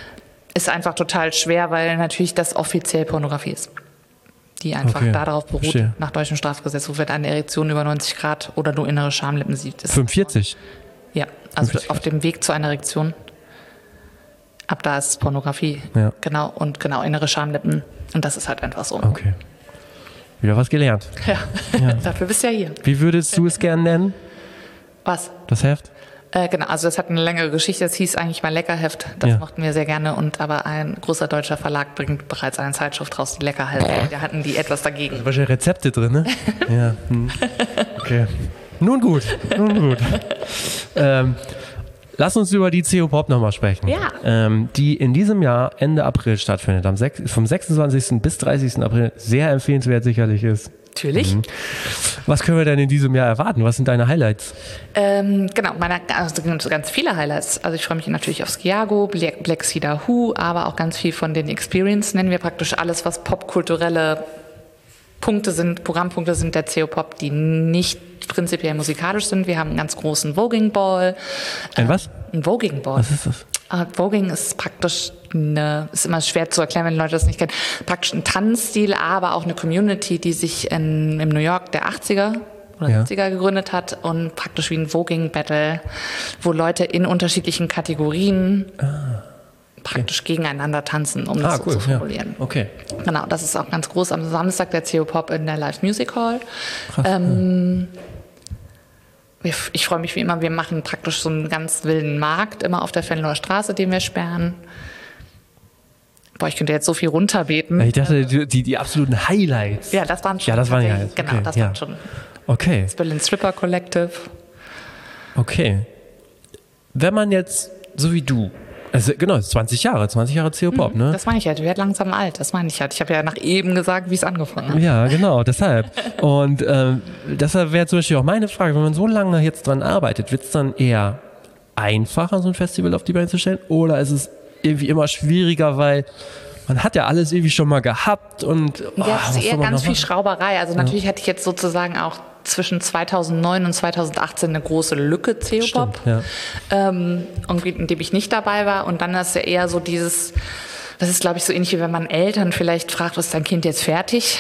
ist einfach total schwer, weil natürlich das offiziell Pornografie ist. Die einfach Okay, darauf beruht, verstehe. nach deutschem Strafgesetz, wo wird eine Erektion über neunzig Grad oder nur innere Schamlippen sieht. Ist fünfundvierzig. Ja, also fünfundvierzig auf dem Weg zu einer Erektion. Ab da ist es Pornografie. Ja. Genau, und genau, innere Schamlippen. Und das ist halt einfach so. Okay. Wieder was gelernt. Ja, dafür bist du ja hier. Wie würdest du es gern nennen, Was? das Heft? Äh, genau, also das hat eine längere Geschichte. Das hieß eigentlich mal Leckerheft. Das Ja. mochten wir sehr gerne. Und aber ein großer deutscher Verlag bringt bereits eine Zeitschrift raus, die Leckerheft. Da hatten die etwas dagegen. Wahrscheinlich Rezepte drin, ne? Ja. Hm. Okay. Nun gut, nun gut. ähm, Lass uns über die C O Pop nochmal sprechen. Ja. Ähm, die in diesem Jahr Ende April stattfindet, am sechs, vom sechsundzwanzigsten bis dreißigsten April. Sehr empfehlenswert sicherlich ist. Natürlich. Mhm. Was können wir denn in diesem Jahr erwarten? Was sind deine Highlights? Ähm, genau, meine, also ganz, ganz viele Highlights. Also ich freue mich natürlich auf Skiago, Black, Black Cedar Who, aber auch ganz viel von den Experience, nennen wir praktisch alles, was popkulturelle Punkte sind, Programmpunkte sind der C O Pop, die nicht prinzipiell musikalisch sind. Wir haben einen ganz großen Voging Ball. Ein was? Ein Voging Ball. Was ist das? Uh, Voging ist praktisch eine, ist immer schwer zu erklären, wenn Leute das nicht kennen, praktisch ein Tanzstil, aber auch eine Community, die sich in, im New York der achtziger oder Ja. siebziger gegründet hat und praktisch wie ein Voging Battle, wo Leute in unterschiedlichen Kategorien Ah. praktisch gegeneinander tanzen, um Ah, das so cool. zu formulieren. Ja. Okay. Genau, das ist auch ganz groß am Samstag der C O Pop in der Live Music Hall. Krass. Ähm, wir- ich freue mich wie immer, wir machen praktisch so einen ganz wilden Markt immer auf der Venloer Straße, den wir sperren. Boah, ich könnte jetzt so viel runterbeten. Ich dachte, die, die, die absoluten Highlights. Ja, das waren schon. Ja, das waren die tatsächlich- Highlights. Genau, Okay, das ja. waren schon. Okay. Das Berlin Stripper Collective. Okay. Wenn man jetzt, so wie du, also genau, zwanzig Jahre, zwanzig Jahre C O Pop, ne? Das meine ich halt, wir werden langsam alt, das meine ich halt. Ich habe ja nach eben gesagt, wie es angefangen hat. Ja, genau, deshalb. Und ähm, deshalb wäre zum Beispiel auch meine Frage, wenn man so lange jetzt dran arbeitet, wird es dann eher einfacher, so ein Festival auf die Beine zu stellen? Oder ist es irgendwie immer schwieriger, weil man hat ja alles irgendwie schon mal gehabt und oh, Ja, es was ist eher soll man ganz noch viel machen? Schrauberei. Also natürlich hatte ich jetzt sozusagen auch zwischen zweitausendneun und zweitausendachtzehn eine große Lücke C O Pop, Stimmt, ja. ähm, irgendwie, in dem ich nicht dabei war. Und dann ist ja eher so dieses, das ist glaube ich so ähnlich wie wenn man Eltern vielleicht fragt, was ist dein Kind jetzt fertig?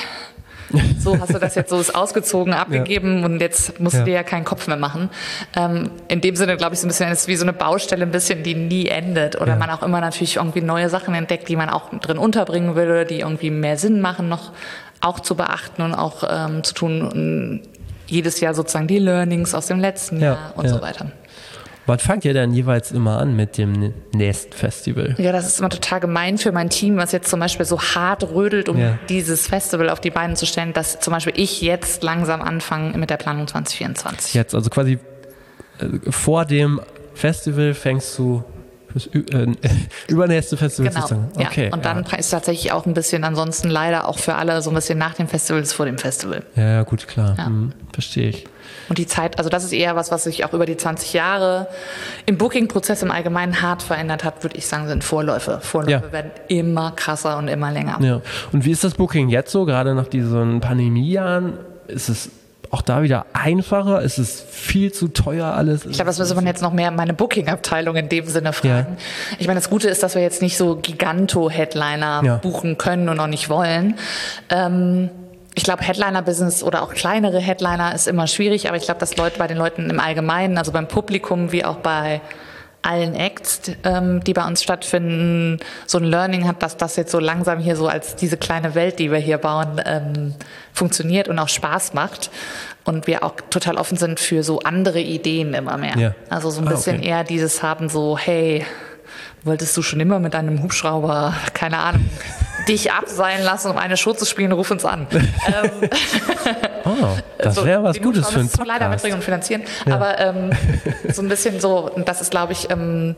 So hast du das jetzt so ist ausgezogen, abgegeben und jetzt musst du Ja. dir ja keinen Kopf mehr machen. Ähm, in dem Sinne glaube ich so ein bisschen, es ist wie so eine Baustelle ein bisschen, die nie endet oder Ja. man auch immer natürlich irgendwie neue Sachen entdeckt, die man auch drin unterbringen will oder die irgendwie mehr Sinn machen, noch auch zu beachten und auch ähm, zu tun und jedes Jahr sozusagen die Learnings aus dem letzten Ja, Jahr und ja. so weiter. Wann fangt ihr dann jeweils immer an mit dem nächsten Festival? Ja, das ist immer total gemein für mein Team, was jetzt zum Beispiel so hart rödelt, um Ja. dieses Festival auf die Beine zu stellen, dass zum Beispiel ich jetzt langsam anfange mit der Planung zwanzig vierundzwanzig. Jetzt, also quasi äh, vor dem Festival fängst du fürs Ü- äh, übernächste Festival Genau, sozusagen. ja. Okay, Und dann ja. ist tatsächlich auch ein bisschen ansonsten leider auch für alle so ein bisschen nach dem Festival ist vor dem Festival. Ja, ja, gut, klar. Ja. Hm, verstehe ich. Und die Zeit, also das ist eher was, was sich auch über die zwanzig Jahre im Booking-Prozess im Allgemeinen hart verändert hat, würde ich sagen, sind Vorläufe. Vorläufe Ja. werden immer krasser und immer länger. Ja. Und wie ist das Booking jetzt so, gerade nach diesen Pandemiejahren? Ist es auch da wieder einfacher? Ist es viel zu teuer alles? Ich glaube, das müsste man jetzt noch mehr meine Booking-Abteilung in dem Sinne fragen. Ich meine, das Gute ist, dass wir jetzt nicht so Giganto-Headliner Ja. buchen können und auch nicht wollen. Ähm, ich glaube, Headliner-Business oder auch kleinere Headliner ist immer schwierig, aber ich glaube, dass Leute bei den Leuten im Allgemeinen, also beim Publikum wie auch bei allen Acts, ähm, die bei uns stattfinden, so ein Learning hat, dass das jetzt so langsam hier so als diese kleine Welt, die wir hier bauen, ähm, funktioniert und auch Spaß macht. Und wir auch total offen sind für so andere Ideen immer mehr. Ja. Also so ein Ah, bisschen okay. eher dieses haben so, hey, wolltest du schon immer mit einem Hubschrauber, keine Ahnung, dich abseilen lassen, um eine Show zu spielen, ruf uns an. ähm, Oh, das so, wäre was den Gutes Hubschrauber für einen müsstest du leider Podcast. mitbringen und finanzieren. Aber ähm, so ein bisschen so, und das ist, glaube ich, ähm,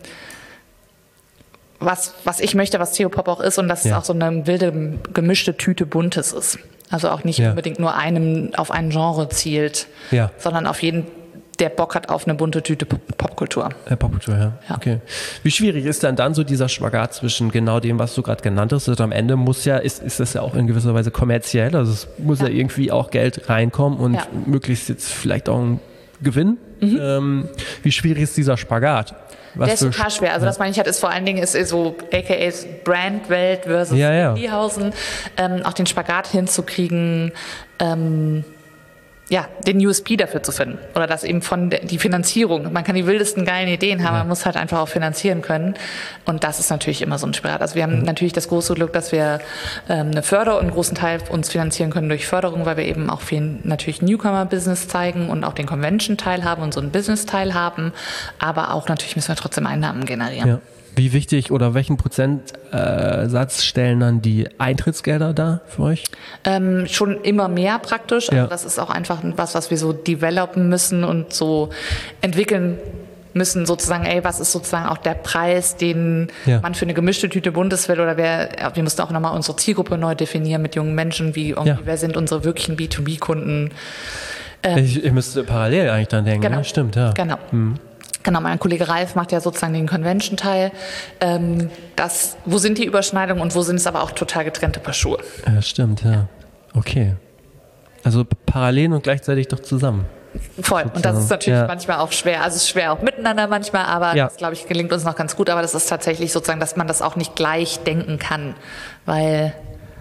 was, was ich möchte, was C O Pop auch ist, und dass Ja. es auch so eine wilde, gemischte Tüte Buntes ist. Also auch nicht Ja. unbedingt nur einem auf ein Genre zielt, Ja. sondern auf jeden, der Bock hat auf eine bunte Tüte Pop- Popkultur. Äh, Popkultur, ja. Ja. Okay. Wie schwierig ist dann dann so dieser Spagat zwischen genau dem, was du gerade genannt hast? Also am Ende muss ja, ist, ist das ja auch in gewisser Weise kommerziell, also es muss ja, Ja. irgendwie auch Geld reinkommen und Ja. möglichst jetzt vielleicht auch ein Gewinn. Ähm, wie schwierig ist dieser Spagat? Was Der ist für- total schwer. Also das meine ich halt, ist vor allen Dingen ist, ist so A K A Brandwelt versus Ja, ja. Indiehausen, ähm, auch den Spagat hinzukriegen, ähm, ja, den U S P dafür zu finden. Oder das eben von der, die Finanzierung. Man kann die wildesten geilen Ideen haben, Ja. man muss halt einfach auch finanzieren können. Und das ist natürlich immer so ein Spagat. Also wir haben natürlich das große Glück, dass wir ähm, eine Förderung, einen großen Teil uns finanzieren können durch Förderung, weil wir eben auch viel natürlich Newcomer-Business zeigen und auch den Convention-Teil haben und so einen Business-Teil haben. Aber auch natürlich müssen wir trotzdem Einnahmen generieren. Ja. Wie wichtig oder welchen Prozentsatz stellen dann die Eintrittsgelder da für euch? Ähm, schon immer mehr praktisch. Also Ja. das ist auch einfach was, was wir so developen müssen und so entwickeln müssen sozusagen, ey, was ist sozusagen auch der Preis, den Ja. man für eine gemischte Tüte Buntes will, oder wer, ja, wir mussten auch nochmal unsere Zielgruppe neu definieren mit jungen Menschen, wie irgendwie, Ja. wer sind unsere wirklichen B zwei B-Kunden. Ich, ich müsste parallel eigentlich dann denken, Genau. ne? Stimmt, ja. Genau. Genau, mein Kollege Ralf macht ja sozusagen den Convention-Teil. Ähm, das, wo sind die Überschneidungen und wo sind es aber auch total getrennte Paar Schuhe? Ja, stimmt, ja. Okay. Also parallel und gleichzeitig doch zusammen. Voll. Und das ist natürlich Ja. manchmal auch schwer. Also es ist schwer auch miteinander manchmal, aber Ja. das, glaube ich, gelingt uns noch ganz gut. Aber das ist tatsächlich sozusagen, dass man das auch nicht gleich denken kann. Weil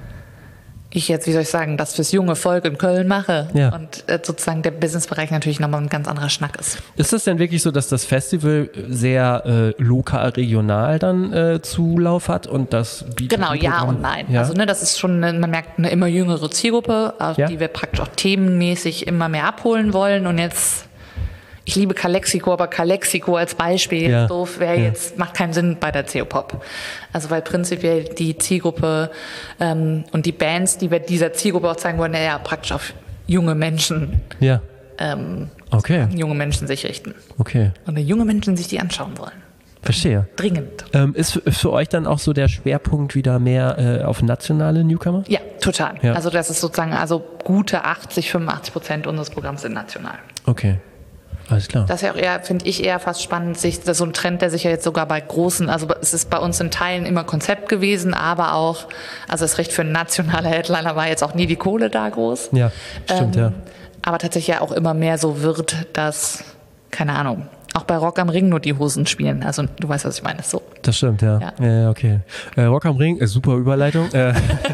ich jetzt, wie soll ich sagen, das fürs junge Volk in Köln mache. Ja. Und äh, sozusagen der Businessbereich natürlich nochmal ein ganz anderer Schnack ist. Ist es denn wirklich so, dass das Festival sehr äh, lokal, regional dann äh, Zulauf hat und das B zwei Genau, ja B-Programm- und nein. Ja? Also ne, das ist schon, eine, man merkt eine immer jüngere Zielgruppe, auf Ja. die wir praktisch auch themenmäßig immer mehr abholen wollen. Und jetzt, ich liebe Calexico, aber Calexico als Beispiel jetzt Ja. doof wäre Ja. jetzt, macht keinen Sinn bei der C O Pop. Also weil prinzipiell die Zielgruppe ähm, und die Bands, die wir dieser Zielgruppe auch zeigen wollen, ja praktisch auf junge Menschen, ja. ähm, Okay, junge Menschen sich richten. okay. Und junge Menschen sich die anschauen wollen. Verstehe. Dringend. Ähm, ist, für- ist für euch dann auch so der Schwerpunkt wieder mehr äh, auf nationale Newcomer? Ja, total. Ja. Also das ist sozusagen, also gute achtzig, fünfundachtzig Prozent unseres Programms sind national. Okay, alles klar. Das ist ja auch eher, finde ich eher fast spannend, sich, das ist so ein Trend, der sich ja jetzt sogar bei großen, also es ist bei uns in Teilen immer Konzept gewesen, aber auch, also das Recht für einen nationalen Headliner war jetzt auch nie die Kohle da groß. Ja, stimmt, ja. Aber tatsächlich ja auch immer mehr so wird, dass, keine Ahnung, auch bei Rock am Ring nur die Hosen spielen. Also du weißt, was ich meine. So. Das stimmt, ja. Ja. Ja, ja, okay. Äh, Rock am Ring, äh, super Überleitung. äh,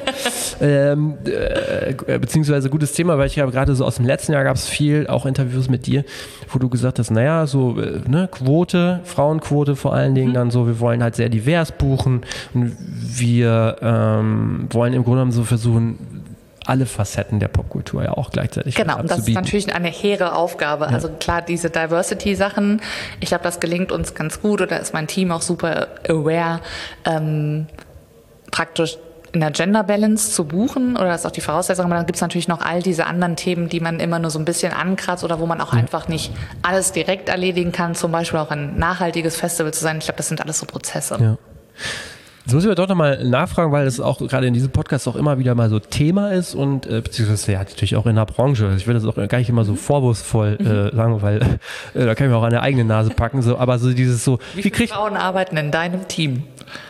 ähm, äh, beziehungsweise gutes Thema, weil ich habe gerade so aus dem letzten Jahr gab es viel, auch Interviews mit dir, wo du gesagt hast, naja, so äh, ne, Quote, Frauenquote vor allen Dingen, dann so, wir wollen halt sehr divers buchen und wir ähm, wollen im Grunde genommen so versuchen, alle Facetten der Popkultur ja auch gleichzeitig Genau, und das ist anzubieten. natürlich eine hehre Aufgabe. Also klar, diese Diversity-Sachen, ich glaube, das gelingt uns ganz gut oder ist mein Team auch super aware, ähm, praktisch in der Gender Balance zu buchen oder das ist auch die Voraussetzung, aber dann gibt es natürlich noch all diese anderen Themen, die man immer nur so ein bisschen ankratzt oder wo man auch einfach nicht alles direkt erledigen kann, zum Beispiel auch ein nachhaltiges Festival zu sein. Ich glaube, das sind alles so Prozesse. Ja. Jetzt muss ich aber doch nochmal nachfragen, weil es auch gerade in diesem Podcast auch immer wieder mal so Thema ist und äh, beziehungsweise ja natürlich auch in der Branche. Ich will das auch gar nicht immer so vorwurfsvoll äh, sagen, weil äh, da kann ich mir auch an der eigene Nase packen. So, aber so dieses so, Wie wie viele kriegt Frauen arbeiten in deinem Team?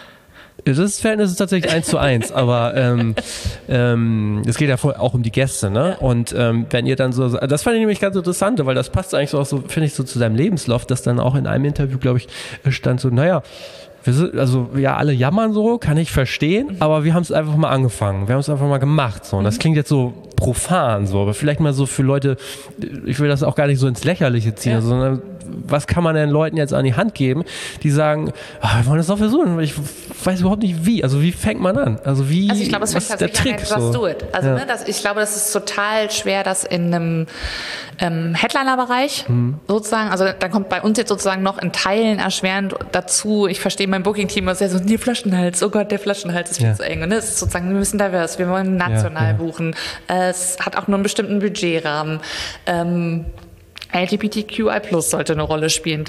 das Verhältnis ist tatsächlich eins zu eins, aber ähm, ähm, es geht ja voll auch um die Gäste, ne? Und ähm, wenn ihr dann so, das fand ich nämlich ganz interessant, weil das passt eigentlich so auch so, finde ich, so zu seinem Lebenslauf, dass dann auch in einem Interview, glaube ich, stand so, naja, wir sind, also ja, alle jammern so, kann ich verstehen, aber wir haben es einfach mal angefangen, wir haben es einfach mal gemacht, so. Und das klingt jetzt so profan, so, aber vielleicht mal so für Leute, ich will das auch gar nicht so ins Lächerliche ziehen, Ja. sondern was kann man den Leuten jetzt an die Hand geben, die sagen, ah, wir wollen das doch versuchen, ich weiß überhaupt nicht wie, also wie fängt man an? Also wie, Also ich glaube, es was fängt ist der tatsächlich Trick? an, just So? do it. Also Ja. ne, das, ich glaube, das ist total schwer, das in einem ähm, Headliner-Bereich Mhm. sozusagen, also da kommt bei uns jetzt sozusagen noch in Teilen erschwerend dazu, ich verstehe mein Booking-Team, das ist ja so, der Flaschenhals, oh Gott, der Flaschenhals ist viel Ja. zu eng. Und ne, es ist sozusagen, wir müssen divers, wir wollen national Ja, ja. buchen. Es hat auch nur einen bestimmten Budgetrahmen. Ähm, L G B T Q I plus sollte eine Rolle spielen.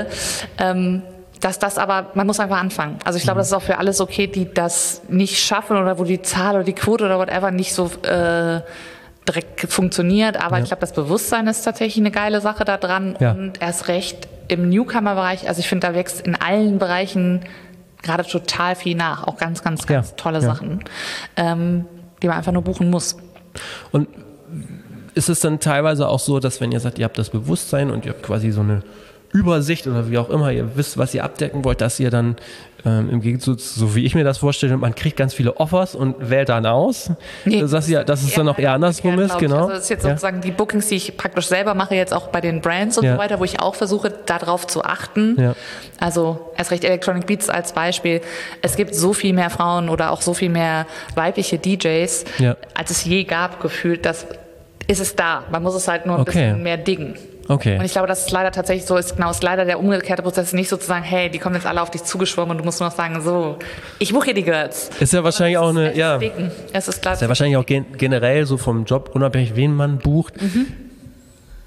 Ähm, dass das aber, man muss einfach anfangen. Also ich glaube, das ist auch für alles okay, die das nicht schaffen oder wo die Zahl oder die Quote oder whatever nicht so äh, direkt funktioniert. Aber Ja. ich glaube, das Bewusstsein ist tatsächlich eine geile Sache da dran. Ja. Und erst recht im Newcomer-Bereich, also ich finde, da wächst in allen Bereichen gerade total viel nach. Auch ganz, ganz, ganz Ja. tolle Ja. Sachen, ähm, die man einfach nur buchen muss. Und ist es dann teilweise auch so, dass wenn ihr sagt, ihr habt das Bewusstsein und ihr habt quasi so eine Übersicht oder wie auch immer, ihr wisst, was ihr abdecken wollt, dass ihr dann ähm, im Gegensatz, so wie ich mir das vorstelle, man kriegt ganz viele Offers und wählt dann aus. Nee, das heißt ja, dass es dann auch eher andersrum ist, umgekehrt, glaub ich. genau. Also das ist jetzt Ja. sozusagen die Bookings, die ich praktisch selber mache, jetzt auch bei den Brands und Ja. so weiter, wo ich auch versuche, darauf zu achten. Ja. Also erst recht Electronic Beats als Beispiel. Es gibt so viel mehr Frauen oder auch so viel mehr weibliche D Js, Ja. als es je gab, gefühlt. Das ist es da. Man muss es halt nur ein Okay. bisschen mehr diggen. Okay. Und ich glaube, dass es leider tatsächlich so ist, genau, ist leider der umgekehrte Prozess, nicht sozusagen, hey, die kommen jetzt alle auf dich zugeschwommen und du musst nur noch sagen, so, ich buche hier die Girls. Ist ja wahrscheinlich auch eine, Es ist ja, dicken. Es ist klar. ist ja wahrscheinlich auch gen generell so vom Job, unabhängig wen man bucht,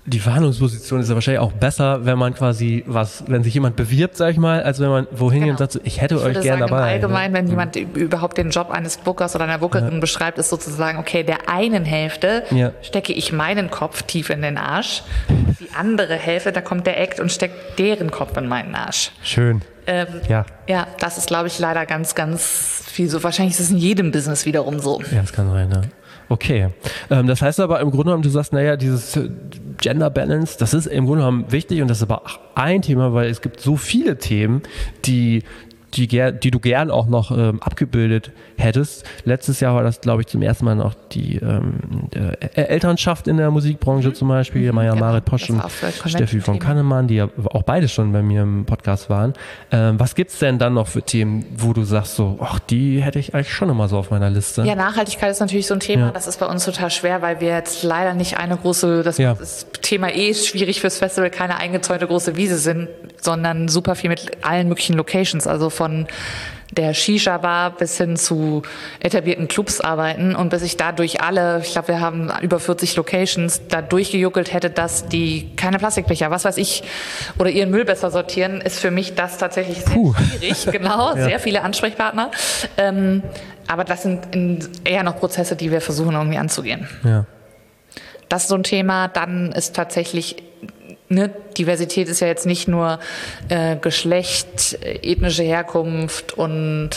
die Verhandlungsposition ist ja wahrscheinlich auch besser, wenn man quasi was, wenn sich jemand bewirbt, sag ich mal, als wenn man wohin Genau. und sagt, so, ich hätte Ich euch würde gerne sagen, dabei. im Allgemeinen, ne? wenn jemand überhaupt den Job eines Bookers oder einer Bookerin ja. beschreibt, ist sozusagen, okay, der einen Hälfte ja. stecke ich meinen Kopf tief in den Arsch, die andere Hälfte, da kommt der Act und steckt deren Kopf in meinen Arsch. Schön. Ähm, ja. ja, das ist, glaube ich, leider ganz, ganz viel so. Wahrscheinlich ist es in jedem Business wiederum so. Ja, das kann sein, ne? Okay. Ähm, das heißt aber im Grunde genommen, du sagst, naja, dieses Gender Balance, das ist im Grunde genommen wichtig und das ist aber auch ein Thema, weil es gibt so viele Themen, die Die, die du gern auch noch ähm, abgebildet hättest. Letztes Jahr war das, glaube ich, zum ersten Mal noch die ähm, äh, Elternschaft in der Musikbranche mhm. zum Beispiel. Mhm, Maja genau. Marit Posch und Steffi von Kannemann, die ja auch beide schon bei mir im Podcast waren. Ähm, was gibt's denn dann noch für Themen, wo du sagst so, ach, die hätte ich eigentlich schon immer so auf meiner Liste? Ja, Nachhaltigkeit ist natürlich so ein Thema. Ja. Das ist bei uns total schwer, weil wir jetzt leider nicht eine große, das, ja. das Thema eh ist schwierig fürs Festival, keine eingezäunte große Wiese sind, sondern super viel mit allen möglichen Locations, also von der Shisha-Bar bis hin zu etablierten Clubs arbeiten und bis ich da durch alle, ich glaube, wir haben über vierzig Locations, da durchgejuckelt hätte, dass die keine Plastikbecher, was weiß ich, oder ihren Müll besser sortieren, ist für mich das tatsächlich sehr Puh. schwierig. Genau, ja. sehr viele Ansprechpartner. Ähm, aber das sind eher noch Prozesse, die wir versuchen irgendwie anzugehen. Ja. Das ist so ein Thema. Dann ist tatsächlich Ne, Diversität ist ja jetzt nicht nur äh, Geschlecht, ethnische Herkunft und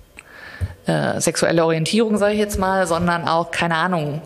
äh, sexuelle Orientierung, sage ich jetzt mal, sondern auch, keine Ahnung,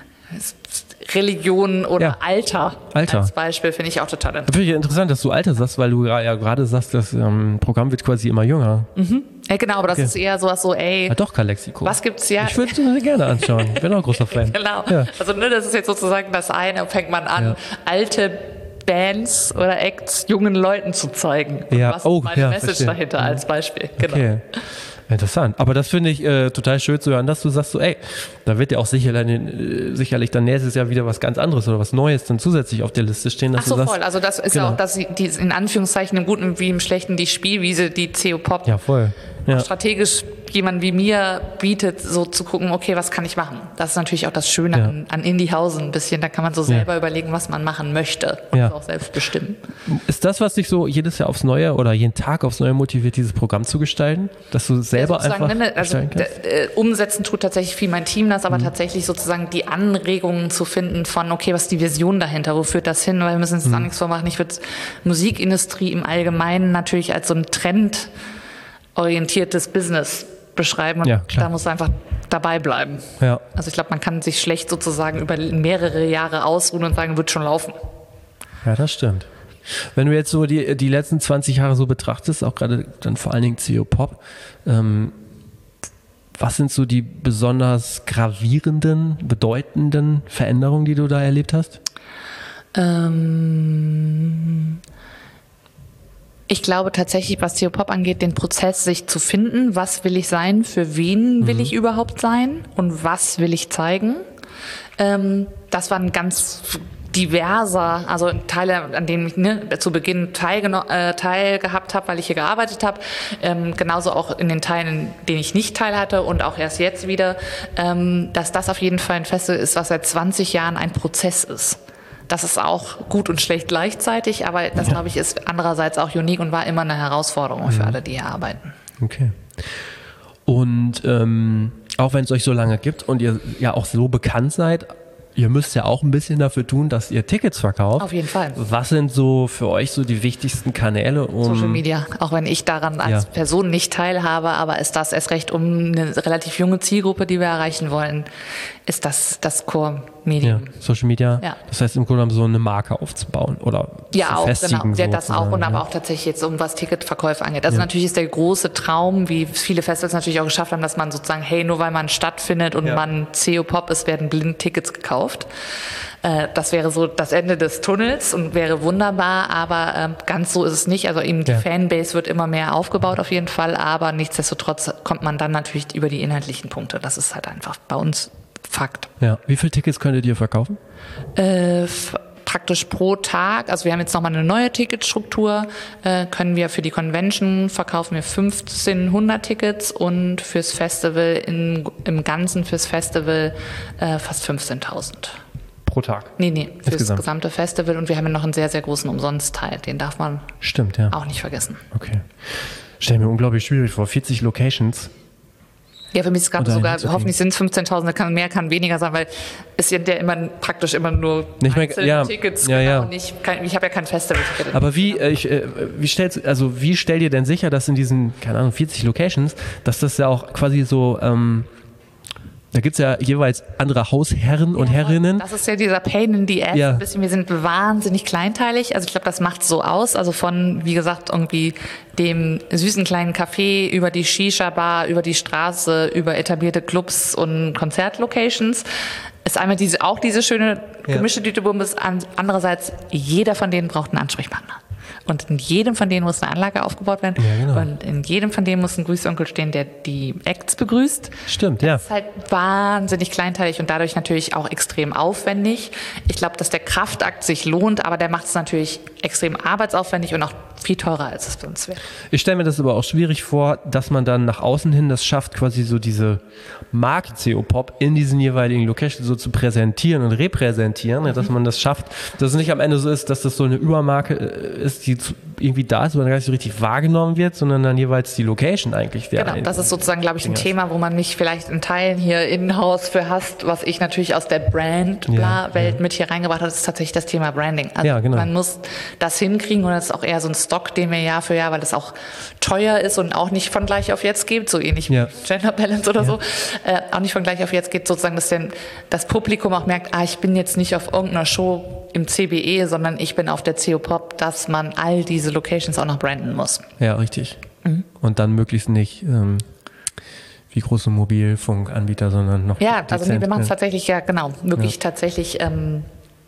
Religion oder ja. Alter, Alter als Beispiel, finde ich auch total interessant. Finde ich interessant, dass du Alter sagst, weil du ja gerade sagst, das ähm, Programm wird quasi immer jünger. Mhm. Ja, genau, aber das okay. ist eher sowas so, ey. Ja, doch, Kalexiko. Was gibt's ja? Ich würde es mir gerne anschauen. Ich bin auch ein großer Fan. Genau. Ja. Also, ne, das ist jetzt sozusagen das eine, fängt man an, ja. alte Bands oder Acts jungen Leuten zu zeigen. Ja. Was oh, ist meine ja, Message verstehe. dahinter ja. als Beispiel? Genau. Okay. Interessant. Aber das finde ich äh, total schön zu hören, dass du sagst so, ey, da wird ja auch sicherlich, äh, sicherlich dann nächstes Jahr wieder was ganz anderes oder was Neues dann zusätzlich auf der Liste stehen. Dass Ach so, du sagst, voll. Also das ist genau. ja auch, dass die, die in Anführungszeichen im Guten wie im Schlechten die Spielwiese, die C O Pop ja, voll. Ja. strategisch jemand wie mir bietet, so zu gucken, okay, was kann ich machen? Das ist natürlich auch das Schöne ja. an, an Indiehausen ein bisschen. Da kann man so selber ja. überlegen, was man machen möchte und ja. auch selbst bestimmen. Ist das, was dich so jedes Jahr aufs Neue oder jeden Tag aufs Neue motiviert, dieses Programm zu gestalten? Dass du selber ja, einfach ne, also, gestalten kannst? Äh, umsetzen tut tatsächlich viel mein Team das, aber mhm. tatsächlich sozusagen die Anregungen zu finden von, okay, was ist die Vision dahinter? Wo führt das hin? Weil wir müssen uns mhm. auch nichts vormachen. Ich würde Musikindustrie im Allgemeinen natürlich als so ein trendorientiertes Business beschreiben und ja, da muss einfach dabei bleiben. Ja. Also ich glaube, man kann sich schlecht sozusagen über mehrere Jahre ausruhen und sagen, wird schon laufen. Ja, das stimmt. Wenn du jetzt so die, die letzten zwanzig Jahre so betrachtest, auch gerade dann vor allen Dingen C O Pop, ähm, was sind so die besonders gravierenden, bedeutenden Veränderungen, die du da erlebt hast? Ähm... Ich glaube tatsächlich, was C O Pop angeht, den Prozess, sich zu finden, was will ich sein, für wen will mhm. ich überhaupt sein und was will ich zeigen. Ähm, das war ein ganz diverser, also Teile, an denen ich ne, zu Beginn teilgeno- äh, teilgehabt habe, weil ich hier gearbeitet habe. Ähm, genauso auch in den Teilen, in denen ich nicht teil hatte und auch erst jetzt wieder, ähm, dass das auf jeden Fall ein Festival ist, was seit zwanzig Jahren ein Prozess ist. Das ist auch gut und schlecht gleichzeitig, aber das, glaube ich, ist andererseits auch unique und war immer eine Herausforderung für alle, die hier arbeiten. Okay. Und ähm, auch wenn es euch so lange gibt und ihr ja auch so bekannt seid, ihr müsst ja auch ein bisschen dafür tun, dass ihr Tickets verkauft. Auf jeden Fall. Was sind so für euch so die wichtigsten Kanäle? Um Social Media, auch wenn ich daran als ja. Person nicht teilhabe, aber ist das erst recht um eine relativ junge Zielgruppe, die wir erreichen wollen, ist das das Core-Medium. Ja, Social Media, ja. Das heißt im Grunde genommen so eine Marke aufzubauen oder ja, zu auch, festigen. genau. Ja, das auch und ja. aber auch tatsächlich jetzt um was Ticketverkäufe angeht. Also ja. natürlich ist der große Traum, wie viele Festivals natürlich auch geschafft haben, dass man sozusagen, hey, nur weil man stattfindet und ja. man C O Pop ist, werden blind Tickets gekauft. Das wäre so das Ende des Tunnels und wäre wunderbar, aber äh, ganz so ist es nicht. Also eben die ja. Fanbase wird immer mehr aufgebaut auf jeden Fall, aber nichtsdestotrotz kommt man dann natürlich über die inhaltlichen Punkte. Das ist halt einfach bei uns Fakt. Ja. Wie viele Tickets könntet ihr verkaufen? Äh, f- praktisch pro Tag, also wir haben jetzt nochmal eine neue Ticketstruktur, äh, können wir für die Convention verkaufen wir fünfzehnhundert Tickets und fürs Festival in, im Ganzen fürs Festival äh, fast fünfzehntausend. pro Tag? Nee, nee, fürs Insgesamt. gesamte Festival. Und wir haben ja noch einen sehr, sehr großen Umsonstteil. Den darf man Stimmt, ja. auch nicht vergessen. Okay. Stell mir unglaublich schwierig vor. vierzig Locations. Ja, für mich ist es gerade Oder sogar, hinzukriegen. hoffentlich sind es fünfzehntausend, kann mehr, kann weniger sein, weil es sind ja immer praktisch immer nur Nicht mehr- einzelne ja, Tickets. ja, genau, ja. Nicht, kein, ich habe ja kein Festival-Ticket. Aber wie, äh, ich, äh, wie stellst, also wie stell dir denn sicher, dass in diesen, keine Ahnung, vierzig Locations, dass das ja auch quasi so, ähm, da gibt's ja jeweils andere Hausherren und Herrinnen. Das ist ja dieser Pain in the Ass. Ja. Ein bisschen, wir sind wahnsinnig kleinteilig. Also ich glaube, das macht so aus. Also von, wie gesagt, irgendwie dem süßen kleinen Café über die Shisha-Bar, über die Straße, über etablierte Clubs und Konzertlocations. Ist einmal diese, auch diese schöne gemischte Dütebumbe. Andererseits, jeder von denen braucht einen Ansprechpartner. Und in jedem von denen muss eine Anlage aufgebaut werden. Ja, genau. Und in jedem von denen muss ein Grüßonkel stehen, der die Acts begrüßt. Stimmt, ja. Das ist halt wahnsinnig kleinteilig und dadurch natürlich auch extrem aufwendig. Ich glaube, dass der Kraftakt sich lohnt, aber der macht es natürlich extrem arbeitsaufwendig und auch viel teurer, als es sonst wäre. Ich stelle mir das aber auch schwierig vor, dass man dann nach außen hin das schafft, quasi so diese Marke C O Pop in diesen jeweiligen Locations so zu präsentieren und repräsentieren, ja, dass man das schafft, dass es nicht am Ende so ist, dass das so eine Übermarke äh, ist, die zu, irgendwie da ist, wo dann gar nicht so richtig wahrgenommen wird, sondern dann jeweils die Location eigentlich wäre. Genau, das ist sozusagen, glaube ich, ein Ja. Thema, wo man mich vielleicht in Teilen hier in-house für hasst, was ich natürlich aus der Brand-Welt Ja, ja. mit hier reingebracht habe, ist tatsächlich das Thema Branding. Also Ja, genau. man muss das hinkriegen und das ist auch eher so ein Stock, den wir Jahr für Jahr, weil es auch teuer ist und auch nicht von gleich auf jetzt gibt, so ähnlich Ja. wie Gender Balance oder so, äh, auch nicht von gleich auf jetzt geht, sozusagen, dass denn das Publikum auch merkt, ah, ich bin jetzt nicht auf irgendeiner Show im C B E, sondern ich bin auf der C O Pop, dass man all diese Locations auch noch branden muss. Ja, richtig. Und dann möglichst nicht ähm, wie große Mobilfunkanbieter, sondern noch Ja, also nee, wir machen es dezent. tatsächlich, ja genau, wirklich tatsächlich ähm,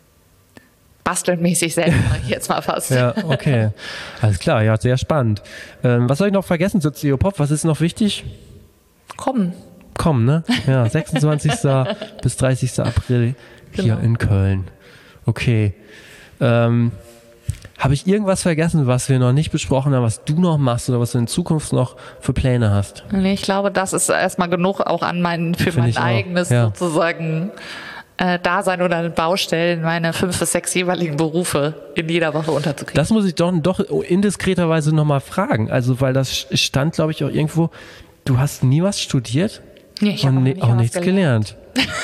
bastelmäßig selber, sag ich jetzt mal fast. Ja, okay. Alles klar, ja, sehr spannend. Ähm, was soll ich noch vergessen zu C O Pop? Was ist noch wichtig? Komm, Komm, ne? Ja, sechsundzwanzigsten bis dreißigsten April hier Genau. in Köln. Okay. Ähm, Habe ich irgendwas vergessen, was wir noch nicht besprochen haben, was du noch machst oder was du in Zukunft noch für Pläne hast? nee, ich glaube, das ist erstmal genug auch an mein, für Finde mein ich auch, eigenes ja. sozusagen äh, Dasein oder Baustellen, meine fünf bis sechs jeweiligen Berufe in jeder Woche unterzukriegen. Das muss ich doch, doch indiskreterweise nochmal fragen. Also, weil das stand, glaube ich, auch irgendwo, du hast nie was studiert Nee, ich hab und auch ni- nie auch was nichts gelernt.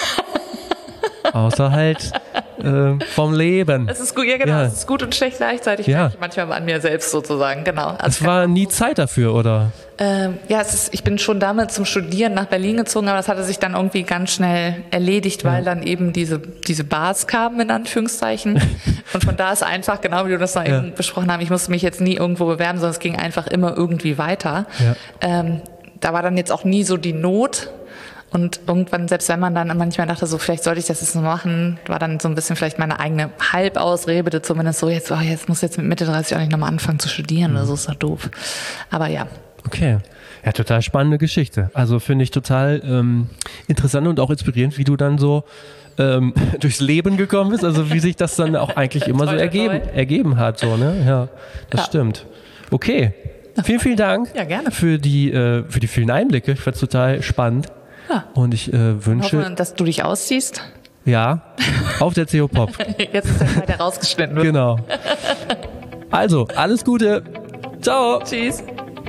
Außer halt äh, vom Leben. Es ist gut, ja genau, Ja. es ist gut und schlecht gleichzeitig. Ja. merke ich manchmal an mir selbst sozusagen, genau. Also Es war nie Zeit dafür, oder? Ähm, ja, es ist, ich bin schon damals zum Studieren nach Berlin gezogen, aber das hatte sich dann irgendwie ganz schnell erledigt, weil dann eben diese, diese Bars kamen, in Anführungszeichen. Und von da ist einfach, genau wie du das noch Ja. eben besprochen haben, ich musste mich jetzt nie irgendwo bewerben, sondern es ging einfach immer irgendwie weiter. Ja. Ähm, da war dann jetzt auch nie so die Not. Und irgendwann, selbst wenn man dann manchmal dachte, so vielleicht sollte ich das jetzt noch machen, war dann so ein bisschen vielleicht meine eigene Halbausrede, zumindest so, jetzt, oh, jetzt muss jetzt mit Mitte dreißig auch nicht nochmal anfangen zu studieren oder so, ist doch doof. Aber ja. Okay. Ja, total spannende Geschichte. Also finde ich total ähm, interessant und auch inspirierend, wie du dann so ähm, durchs Leben gekommen bist. Also wie sich das dann auch eigentlich immer so Toi, toi, ergeben, toi. ergeben hat. So, ne? Ja, das Ja. stimmt. Okay. Vielen, vielen Dank Ja, gerne. für die äh, für die vielen Einblicke. Ich fand es total spannend. Ja. Und ich äh, wünsche, Hoffe, dass du dich ausziehst. ja, auf der C O Pop. Jetzt ist der Teil, der rausgeschnitten wird. Genau. Also, alles Gute. Ciao. Tschüss.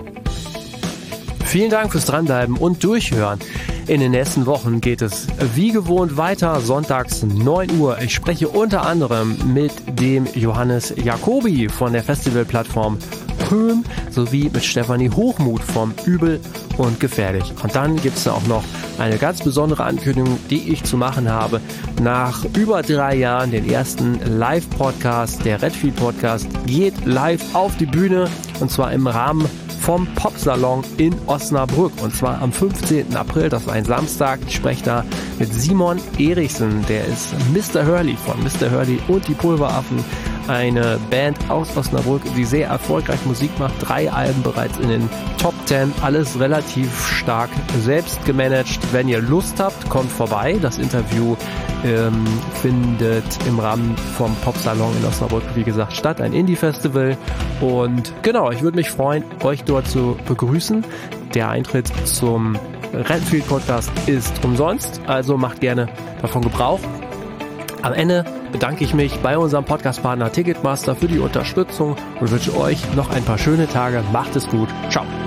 Vielen Dank fürs Dranbleiben und Durchhören. In den nächsten Wochen geht es wie gewohnt weiter, sonntags neun Uhr. Ich spreche unter anderem mit dem Johannes Jacobi von der Festivalplattform Höhm sowie mit Stefanie Hochmuth vom Übel und Gefährlich. Und dann gibt es auch noch eine ganz besondere Ankündigung, die ich zu machen habe. Nach über drei Jahren den ersten Live-Podcast, der Redfield Podcast, geht live auf die Bühne und zwar im Rahmen vom Popsalon in Osnabrück und zwar am fünfzehnten April, das war ein Samstag. Ich spreche da mit Simon Erichsen, der ist Mister Hurley von Mister Hurley und die Pulveraffen, eine Band aus Osnabrück, die sehr erfolgreich Musik macht, drei Alben bereits in den Top Ten, alles relativ stark selbst gemanagt. Wenn ihr Lust habt, kommt vorbei. Das Interview ähm, findet im Rahmen vom Popsalon in Osnabrück, wie gesagt, statt, ein Indie-Festival. Und genau, ich würde mich freuen, euch dort zu begrüßen. Der Eintritt zum Redfield Podcast ist umsonst, also macht gerne davon Gebrauch. Am Ende bedanke ich mich bei unserem Podcast-Partner Ticketmaster für die Unterstützung und wünsche euch noch ein paar schöne Tage. Macht es gut. Ciao.